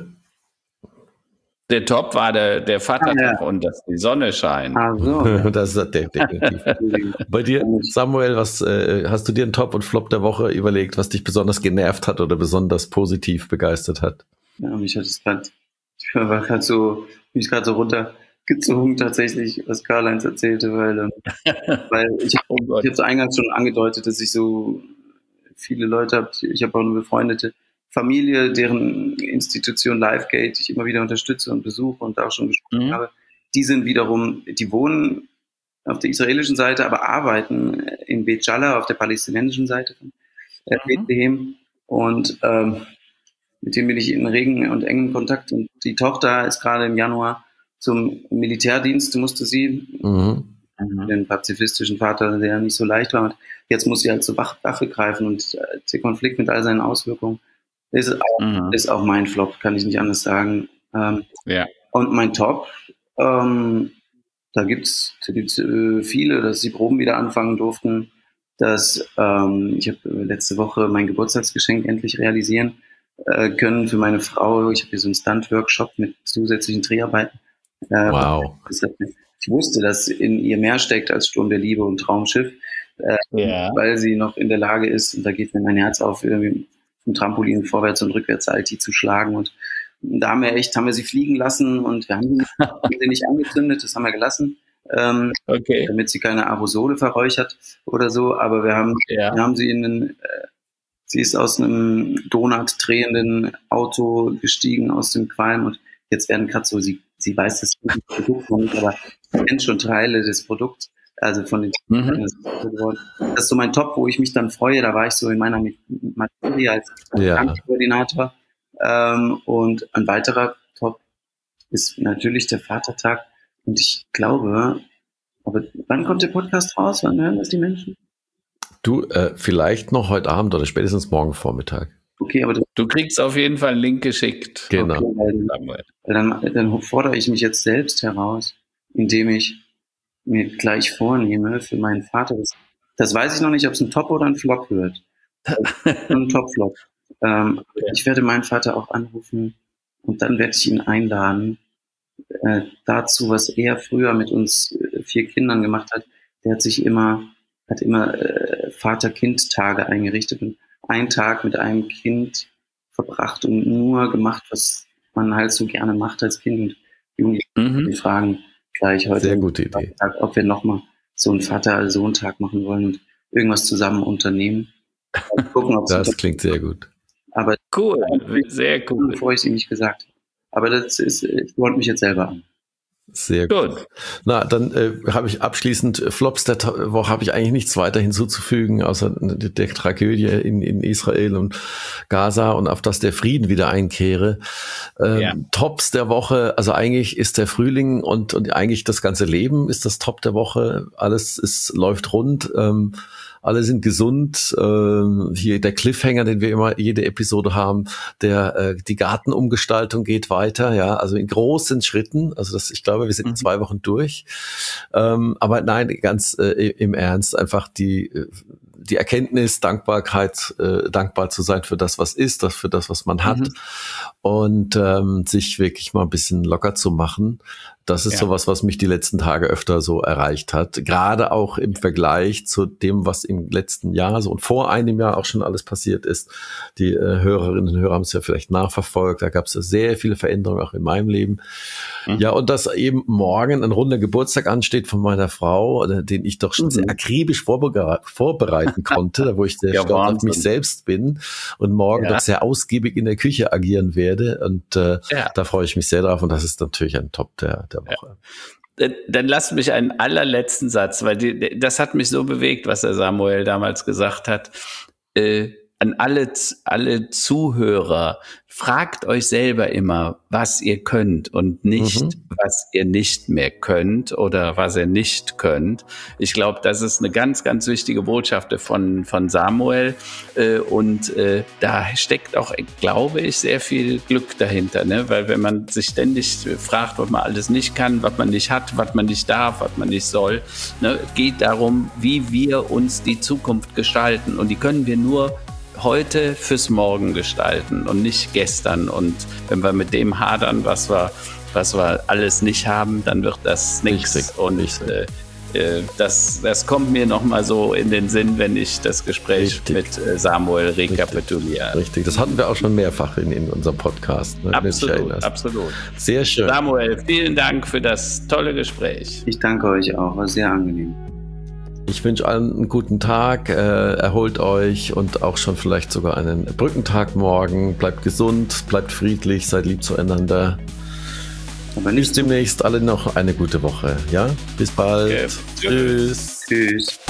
der Top war der Vatertag und dass die Sonne scheint. So. Das ist definitiv. Bei dir, Samuel, was hast du dir einen Top und Flop der Woche überlegt, was dich besonders genervt hat oder besonders positiv begeistert hat? Ja, mich hat es ich war gerade so runtergezogen tatsächlich, was Karl-Heinz erzählte, weil ich habe so eingangs schon angedeutet, dass ich so viele Leute habe. Ich habe auch eine befreundete Familie, deren Institution Lifegate ich immer wieder unterstütze und besuche und da auch schon gesprochen habe. Die wohnen auf der israelischen Seite, aber arbeiten in Beit Jala auf der palästinensischen Seite von Bethlehem. Und mit denen bin ich in regen und engem Kontakt. Und die Tochter ist gerade im Januar zum Militärdienst, musste sie. Den pazifistischen Vater, der nicht so leicht war. Und jetzt muss sie halt zur Waffe greifen, und der Konflikt mit all seinen Auswirkungen ist auch mein Flop, kann ich nicht anders sagen. Und mein Top, da gibt's viele, dass die Proben wieder anfangen durften, dass ich habe letzte Woche mein Geburtstagsgeschenk endlich realisieren können für meine Frau. Ich habe hier so einen Stunt-Workshop mit zusätzlichen Dreharbeiten. Wow. Ich wusste, dass in ihr mehr steckt als Sturm der Liebe und Traumschiff, weil sie noch in der Lage ist, und da geht mir mein Herz auf, irgendwie vom Trampolin vorwärts und rückwärts Alti zu schlagen. Und da haben wir sie fliegen lassen, und wir haben sie nicht angezündet, das haben wir gelassen, damit sie keine Aerosole verräuchert oder so. Aber wir haben sie sie ist aus einem Donut drehenden Auto gestiegen aus dem Qualm, und jetzt werden gerade so, sie weiß das Produkt noch nicht, aber sie kennt schon Teile des Produkts, also von den Das ist so mein Top, wo ich mich dann freue. Da war ich so in meiner Materie als Koordinator. Und ein weiterer Top ist natürlich der Vatertag. Und ich glaube, aber wann kommt der Podcast raus? Wann hören das die Menschen? Du, vielleicht noch heute Abend oder spätestens morgen Vormittag. Okay, aber du kriegst auf jeden Fall einen Link geschickt. Genau. Okay, dann fordere ich mich jetzt selbst heraus, indem ich mir gleich vornehme für meinen Vater. Das weiß ich noch nicht, ob es ein Top oder ein Flop wird. Ein Top-Flop. Ich werde meinen Vater auch anrufen und dann werde ich ihn einladen dazu, was er früher mit uns 4 Kindern gemacht hat. Der hat immer Vater-Kind-Tage eingerichtet und einen Tag mit einem Kind verbracht und nur gemacht, was man halt so gerne macht als Kind. Und Jugendliche die fragen gleich heute, sehr gute Idee, ob wir nochmal so einen Vater-Sohn-Tag machen wollen und irgendwas zusammen unternehmen. Gucken, das klingt sehr gut. Aber cool, sehr cool. Bevor ich es ihm nicht gesagt habe. Aber ich wollte mich jetzt selber an. Sehr gut. Na, dann habe ich abschließend Flops der Woche habe ich eigentlich nichts weiter hinzuzufügen, außer der Tragödie in Israel und Gaza und auf das der Frieden wieder einkehre. Tops der Woche, also eigentlich ist der Frühling und eigentlich das ganze Leben ist das Top der Woche. Alles läuft rund. Alle sind gesund. Hier der Cliffhanger, den wir immer jede Episode haben, die Gartenumgestaltung geht weiter, ja, also in großen Schritten. Also ich glaube, wir sind in 2 Wochen durch. Aber nein, ganz im Ernst, einfach die Erkenntnis, Dankbarkeit, dankbar zu sein für das, was ist, für das, was man hat und sich wirklich mal ein bisschen locker zu machen. Das ist sowas, was mich die letzten Tage öfter so erreicht hat. Gerade auch im Vergleich zu dem, was im letzten Jahr so und vor einem Jahr auch schon alles passiert ist. Die Hörerinnen und Hörer haben es ja vielleicht nachverfolgt. Da gab es ja sehr viele Veränderungen auch in meinem Leben. Ja, und dass eben morgen ein runder Geburtstag ansteht von meiner Frau, den ich doch schon sehr akribisch vorbereiten konnte, wo ich sehr stolz auf mich selbst bin und morgen doch sehr ausgiebig in der Küche agieren werde. Und da freue ich mich sehr drauf. Und das ist natürlich ein Top der Woche. Dann lasst mich einen allerletzten Satz, weil das hat mich so bewegt, was der Samuel damals gesagt hat. An alle Zuhörer, fragt euch selber immer, was ihr könnt und nicht, was ihr nicht mehr könnt oder was ihr nicht könnt. Ich glaube, das ist eine ganz, ganz wichtige Botschaft von Samuel und da steckt auch, glaube ich, sehr viel Glück dahinter, ne? Weil wenn man sich ständig fragt, was man alles nicht kann, was man nicht hat, was man nicht darf, was man nicht soll, ne? Geht darum, wie wir uns die Zukunft gestalten und die können wir nur heute fürs Morgen gestalten und nicht gestern. Und wenn wir mit dem hadern, was wir alles nicht haben, dann wird das nichts. Und das kommt mir nochmal so in den Sinn, wenn ich das Gespräch mit Samuel rekapituliere. Richtig, das hatten wir auch schon mehrfach in unserem Podcast. Ne? Absolut. Sehr schön. Samuel, vielen Dank für das tolle Gespräch. Ich danke euch auch, war sehr angenehm. Ich wünsche allen einen guten Tag, erholt euch und auch schon vielleicht sogar einen Brückentag morgen. Bleibt gesund, bleibt friedlich, seid lieb zueinander. Aber bis demnächst alle noch eine gute Woche. Ja, bis bald. Okay. Tschüss. Tschüss.